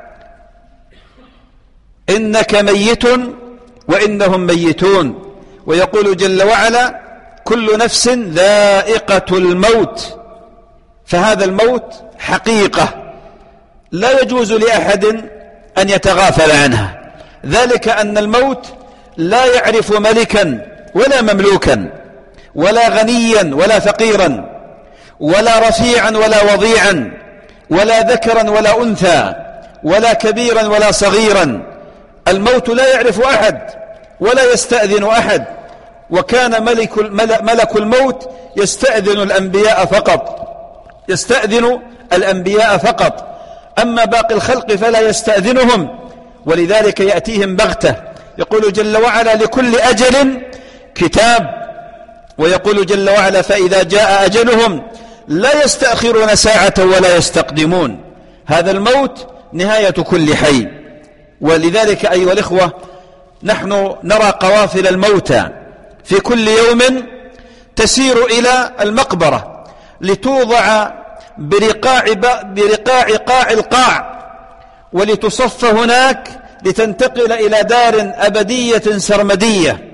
إنك ميت وإنهم ميتون. ويقول جل وعلا: كل نفس ذائقة الموت. فهذا الموت حقيقة لا يجوز لأحد أن يتغافل عنها. ذلك أن الموت لا يعرف ملكا ولا مملوكا ولا غنيا ولا فقيرا ولا رفيعا ولا وضيعا ولا ذكرا ولا أنثى ولا كبيرا ولا صغيرا. الموت لا يعرف أحد ولا يستأذن أحد. وكان ملك, ملك الموت يستأذن الأنبياء فقط، يستأذن الأنبياء فقط، أما باقي الخلق فلا يستأذنهم. ولذلك يأتيهم بغتة. يقول جل وعلا: لكل أجل كتاب. ويقول جل وعلا: فإذا جاء أجلهم لا يستأخرون ساعة ولا يستقدمون. هذا الموت نهاية كل حي. ولذلك أيها الإخوة نحن نرى قوافل الموتى في كل يوم تسير إلى المقبرة لتوضع برقاع, برقاع قاع القاع ولتصف هناك لتنتقل إلى دار أبدية سرمدية.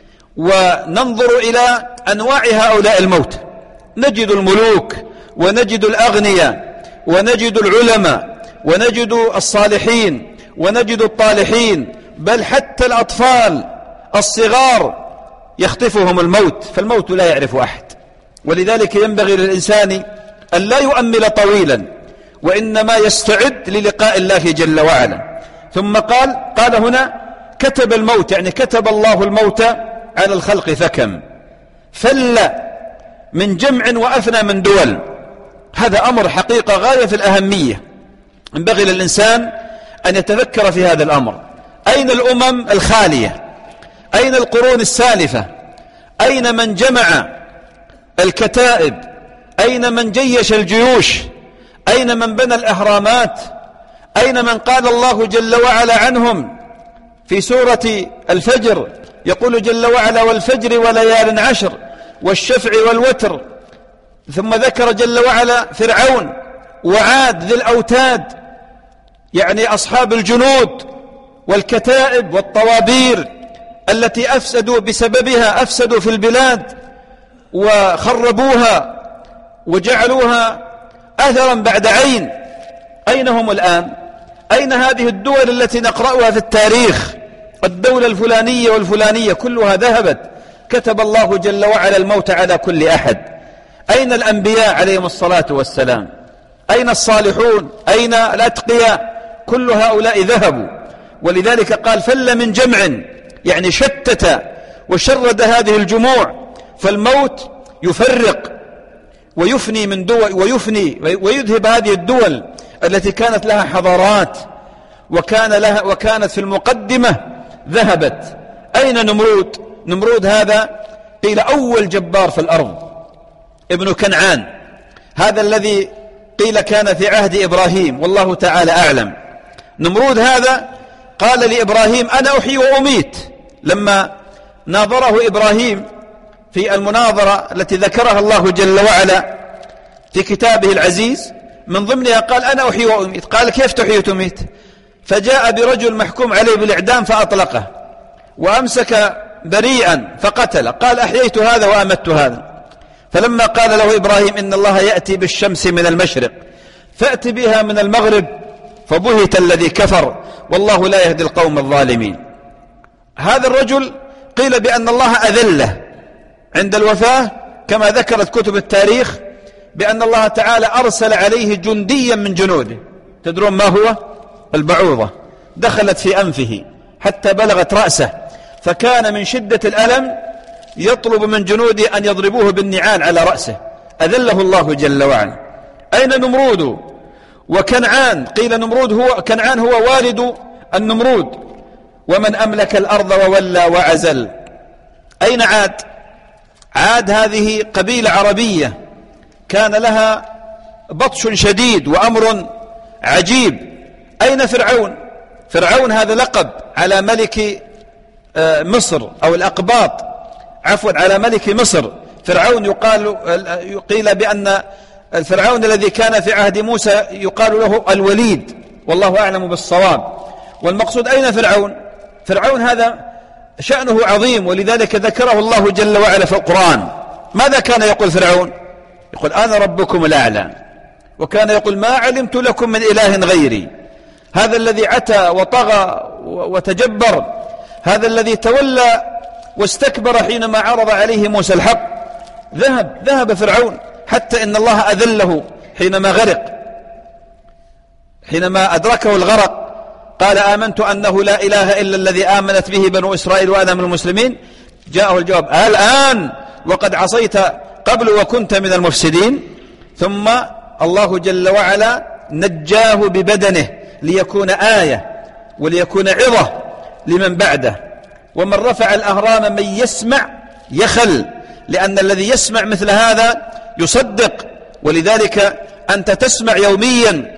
وننظر إلى أنواع هؤلاء الموت، نجد الملوك ونجد الأغنياء ونجد العلماء ونجد الصالحين ونجد الطالحين، بل حتى الأطفال الصغار يخطفهم الموت. فالموت لا يعرف أحد. ولذلك ينبغي للإنسان أن لا يؤمل طويلا وإنما يستعد للقاء الله جل وعلا. ثم قال قال هنا: كتب الموت، يعني كتب الله الموت على الخلق فكم فل من جمع وأفنى من دول. هذا أمر حقيقة غاية في الأهمية. ينبغي للإنسان أن يتذكر في هذا الأمر. أين الأمم الخالية؟ أين القرون السالفة؟ أين من جمع الكتائب؟ أين من جيش الجيوش؟ أين من بنى الأهرامات؟ أين من قال الله جل وعلا عنهم في سورة الفجر، يقول جل وعلا والفجر وليال عشر والشفع والوتر، ثم ذكر جل وعلا فرعون وعاد ذي الأوتاد، يعني أصحاب الجنود والكتائب والطوابير التي أفسدوا بسببها، أفسدوا في البلاد وخربوها وجعلوها أثرا بعد عين. أين هم الآن؟ أين هذه الدول التي نقرأها في التاريخ؟ الدولة الفلانية والفلانية كلها ذهبت، كتب الله جل وعلا الموت على كل أحد. أين الأنبياء عليهم الصلاة والسلام؟ أين الصالحون؟ أين الأتقياء؟ كل هؤلاء ذهبوا. ولذلك قال فل من جمع، يعني شتت وشرد هذه الجموع. فالموت يفرق ويفني من دول، ويفني ويذهب هذه الدول التي كانت لها حضارات وكان لها وكانت في المقدمة ذهبت. أين نمرود؟ نمرود هذا قيل أول جبار في الأرض، ابن كنعان، هذا الذي قيل كان في عهد إبراهيم والله تعالى أعلم. نمرود هذا قال لإبراهيم أنا أحيي وأميت، لما ناظره إبراهيم في المناظرة التي ذكرها الله جل وعلا في كتابه العزيز، من ضمنها قال أنا أحيي وأميت. قال كيف تحيي وتميت؟ فجاء برجل محكوم عليه بالإعدام فأطلقه، وأمسك بريئا فقتل، قال أحييت هذا وأمت هذا. فلما قال له إبراهيم إن الله يأتي بالشمس من المشرق فأت بها من المغرب، فبهت الذي كفر والله لا يهدي القوم الظالمين. هذا الرجل قيل بأن الله أذله عند الوفاة، كما ذكرت كتب التاريخ بأن الله تعالى أرسل عليه جنديا من جنوده. تدرون ما هو؟ البعوضة دخلت في أنفه حتى بلغت رأسه، فكان من شدة الألم يطلب من جنوده أن يضربوه بالنعال على رأسه، أذله الله جل وعلا. أين نمرود وكنعان؟ قيل نمرود هو كنعان هو والد النمرود، ومن أملك الأرض وولى وعزل. أين عاد؟ عاد هذه قبيلة عربية كان لها بطش شديد وأمر عجيب. أين فرعون؟ فرعون هذا لقب على ملك مصر أو الأقباط، عفوا على ملك مصر. فرعون يقال قيل بأن الفرعون الذي كان في عهد موسى يقال له الوليد، والله أعلم بالصواب. والمقصود أين فرعون؟ فرعون هذا شأنه عظيم، ولذلك ذكره الله جل وعلا في القرآن. ماذا كان يقول فرعون؟ يقول أنا ربكم الأعلى، وكان يقول ما علمت لكم من إله غيري. هذا الذي عتى وطغى وتجبر، هذا الذي تولى واستكبر حينما عرض عليه موسى الحق، ذهب ذهب فرعون حتى إن الله أذله حينما غرق، حينما أدركه الغرق قال آمنت أنه لا إله إلا الذي آمنت به بنو إسرائيل وأنا من المسلمين. جاءه الجواب الآن وقد عصيت قبل وكنت من المفسدين. ثم الله جل وعلا نجاه ببدنه ليكون آية وليكون عظة لمن بعده. ومن رفع الأهرام من يسمع يخل، لأن الذي يسمع مثل هذا يصدق. ولذلك أنت تسمع يوميا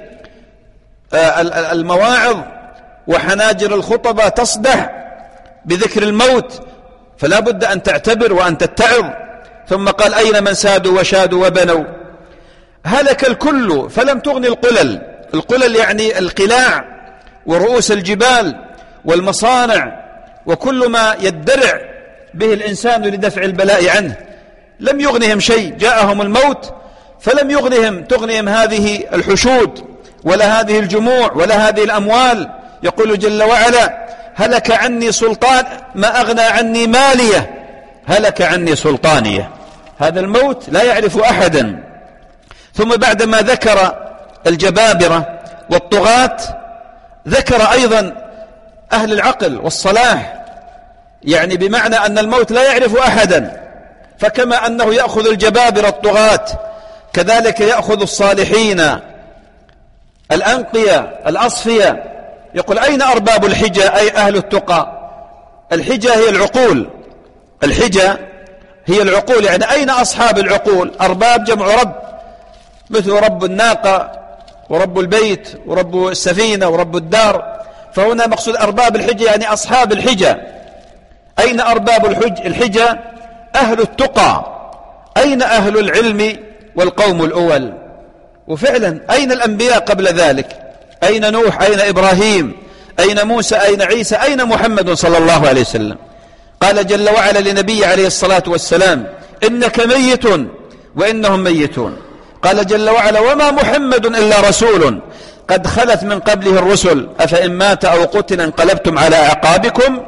المواعظ وحناجر الخطبة تصدح بذكر الموت، فلا بد أن تعتبر وأن تتعظ. ثم قال أين من سادوا وشادوا وبنوا؟ هلك الكل فلم تغني القلل. القلل يعني القلاع ورؤوس الجبال والمصانع وكل ما يدرع به الإنسان لدفع البلاء عنه، لم يغنهم شيء. جاءهم الموت فلم يغنهم تغنيهم هذه الحشود ولا هذه الجموع ولا هذه الأموال. يقول جل وعلا هلك عني سلطان ما أغنى عني مالية، هلك عني سلطانية. هذا الموت لا يعرف أحدا. ثم بعدما ذكر الجبابرة والطغاة ذكر أيضا أهل العقل والصلاح، يعني بمعنى أن الموت لا يعرف أحدا. فكما أنه يأخذ الجبابرة الطغاة كذلك يأخذ الصالحين الأنقياء الأصفياء. يقول أين أرباب الحجة أي أهل التقى؟ الحجة هي العقول، الحجة هي العقول، يعني أين أصحاب العقول؟ أرباب جمع رب، مثل رب الناقة ورب البيت ورب السفينة ورب الدار، فهنا مقصود أرباب الحجة يعني أصحاب الحجة. أين أرباب الحج الحجة؟ أهل التقى. أين أهل العلم والقوم الأول؟ وفعلا أين الأنبياء قبل ذلك؟ أين نوح؟ أين إبراهيم؟ أين موسى؟ أين عيسى؟ أين محمد صلى الله عليه وسلم؟ قال جل وعلا لنبي عليه الصلاة والسلام إنك ميت وإنهم ميتون. قال جل وعلا وما محمد إلا رسول قد خلت من قبله الرسل أفإن مات أو قتل انقلبتم على أعقابكم.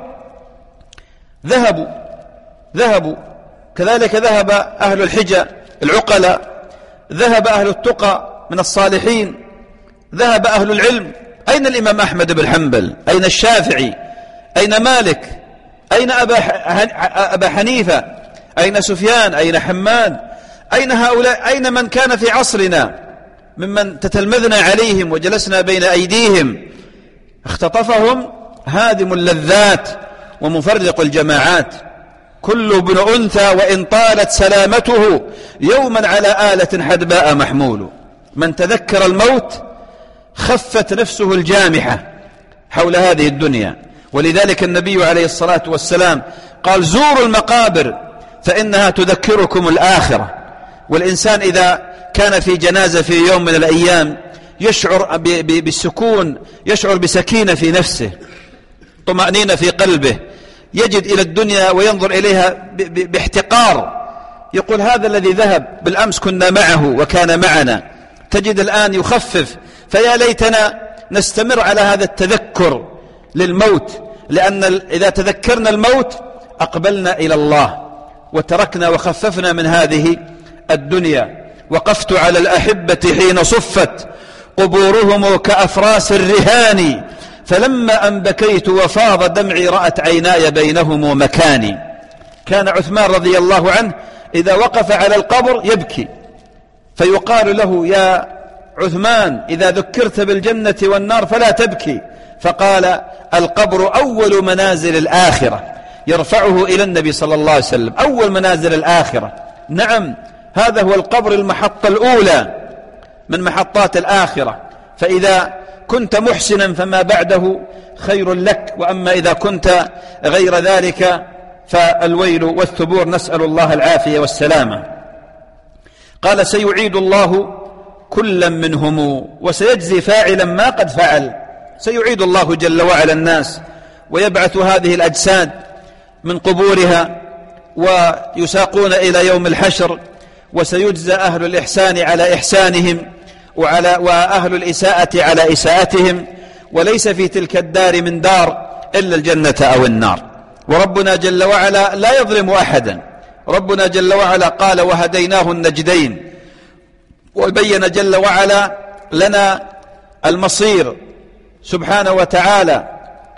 ذهبوا ذهبوا كذلك ذهب أهل الحجة العقلاء، ذهب أهل التقى من الصالحين، ذهب أهل العلم. أين الإمام أحمد بن حنبل؟ أين الشافعي؟ أين مالك؟ أين أبا, أبا حنيفة؟ أين سفيان؟ أين حماد؟ أين هؤلاء؟ أين من كان في عصرنا ممن تتلمذنا عليهم وجلسنا بين أيديهم؟ اختطفهم هادم اللذات ومفرق الجماعات. كل ابن أنثى وإن طالت سلامته يوما على آلة حدباء محمول. من تذكر الموت خفت نفسه الجامحة حول هذه الدنيا. ولذلك النبي عليه الصلاة والسلام قال زوروا المقابر فإنها تذكركم الآخرة. والإنسان إذا كان في جنازة في يوم من الأيام يشعر بالسكون، يشعر بسكينة في نفسه، طمأنينة في قلبه، يجد إلى الدنيا وينظر إليها باحتقار، يقول هذا الذي ذهب بالأمس كنا معه وكان معنا، تجد الآن يخفف. فيا ليتنا نستمر على هذا التذكر للموت، لأن إذا تذكرنا الموت أقبلنا إلى الله وتركنا وخففنا من هذه الدنيا. وقفت على الأحبة حين صفت قبورهم كأفراس الرهان فلما أن بكيت وفاض دمعي رأت عيناي بينهم مكاني. كان عثمان رضي الله عنه إذا وقف على القبر يبكي، فيقال له يا عثمان إذا ذكرت بالجنة والنار فلا تبكي، فقال القبر أول منازل الآخرة، يرفعه إلى النبي صلى الله عليه وسلم، أول منازل الآخرة. نعم هذا هو القبر المحطة الأولى من محطات الآخرة. فإذا كنت محسنا فما بعده خير لك، وأما إذا كنت غير ذلك فالويل والثبور، نسأل الله العافية والسلامة. قال سيعيد الله كلا منهم وسيجزي فاعلا ما قد فعل. سيعيد الله جل وعلا الناس ويبعث هذه الأجساد من قبورها ويساقون إلى يوم الحشر، وسيجزى أهل الإحسان على إحسانهم وعلى وأهل الإساءة على إساءتهم، وليس في تلك الدار من دار إلا الجنة أو النار. وربنا جل وعلا لا يظلم أحدا. ربنا جل وعلا قال وهديناه النجدين، وبين جل وعلا لنا المصير سبحانه وتعالى.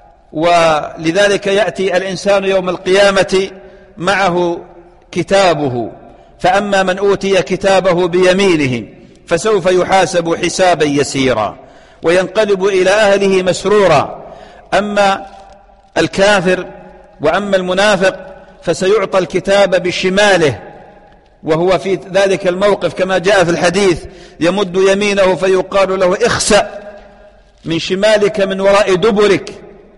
ولذلك يأتي الإنسان يوم القيامة معه كتابه، فأما من أوتي كتابه بيمينه فسوف يحاسب حسابا يسيرا وينقلب إلى أهله مسرورا. أما الكافر وأما المنافق فسيعطى الكتاب بشماله، وهو في ذلك الموقف كما جاء في الحديث يمد يمينه فيقال له اخسأ من شمالك من وراء دبرك،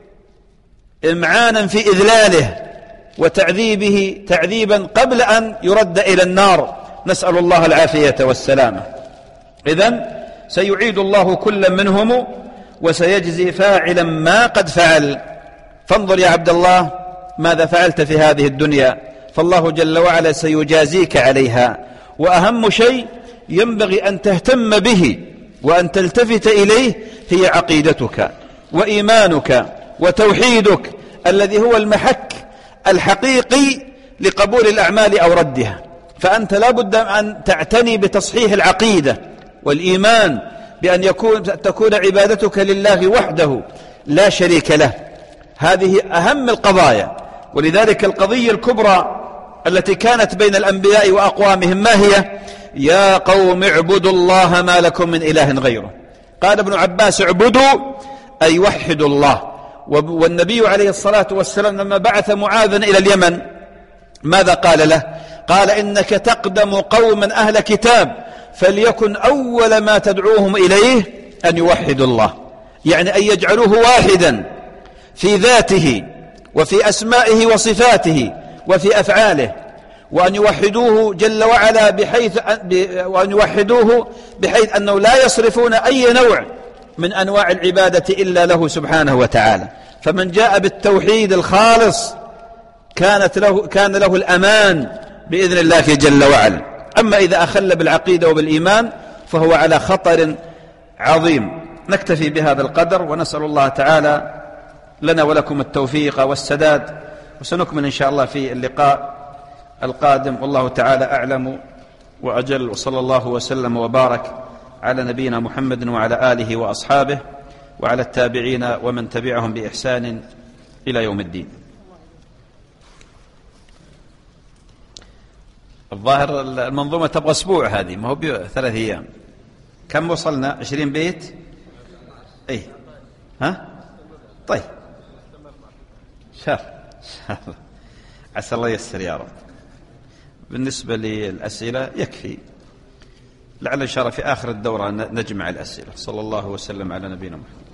إمعانا في إذلاله وتعذيبه تعذيبا قبل أن يرد إلى النار، نسأل الله العافية والسلامة. إذن سيعيد الله كل منهم وسيجزي فاعلا ما قد فعل. فانظر يا عبد الله ماذا فعلت في هذه الدنيا، فالله جل وعلا سيجازيك عليها. وأهم شيء ينبغي أن تهتم به وأن تلتفت إليه هي عقيدتك وإيمانك وتوحيدك الذي هو المحك الحقيقي لقبول الأعمال أو ردها. فأنت لا بد أن تعتني بتصحيح العقيدة والإيمان بأن يكون تكون عبادتك لله وحده لا شريك له. هذه أهم القضايا. ولذلك القضية الكبرى التي كانت بين الأنبياء وأقوامهم ما هي؟ يا قوم اعبدوا الله ما لكم من إله غيره. قال ابن عباس اعبدوا أي وحدوا الله. والنبي عليه الصلاة والسلام لما بعث معاذا إلى اليمن ماذا قال له؟ قال إنك تقدم قوما أهل كتاب فليكن أول ما تدعوهم إليه أن يوحدوا الله، يعني أن يجعلوه واحدا في ذاته وفي أسمائه وصفاته وفي أفعاله، وأن يوحدوه جل وعلا بحيث وأن يوحدوه بحيث أنه لا يصرفون أي نوع من أنواع العبادة إلا له سبحانه وتعالى. فمن جاء بالتوحيد الخالص كانت له كان له الأمان بإذن الله جل وعلا. أما إذا أخل بالعقيدة وبالإيمان فهو على خطر عظيم. نكتفي بهذا القدر، ونسأل الله تعالى لنا ولكم التوفيق والسداد، وسنكمل إن شاء الله في اللقاء القادم، والله تعالى أعلم وأجل، وصلى الله وسلم وبارك على نبينا محمد وعلى آله وأصحابه وعلى التابعين ومن تبعهم بإحسان إلى يوم الدين. الظاهر المنظومة تبغى أسبوع، هذه ما هو بثلاث أيام. كم وصلنا؟ عشرين بيت؟ أي ها؟ طيب شاف عسى الله ييسر يا رب. بالنسبة للأسئلة يكفي، لعل إن شاء الله في آخر الدورة نجمع الأسئلة. صلى الله وسلم على نبينا محمد.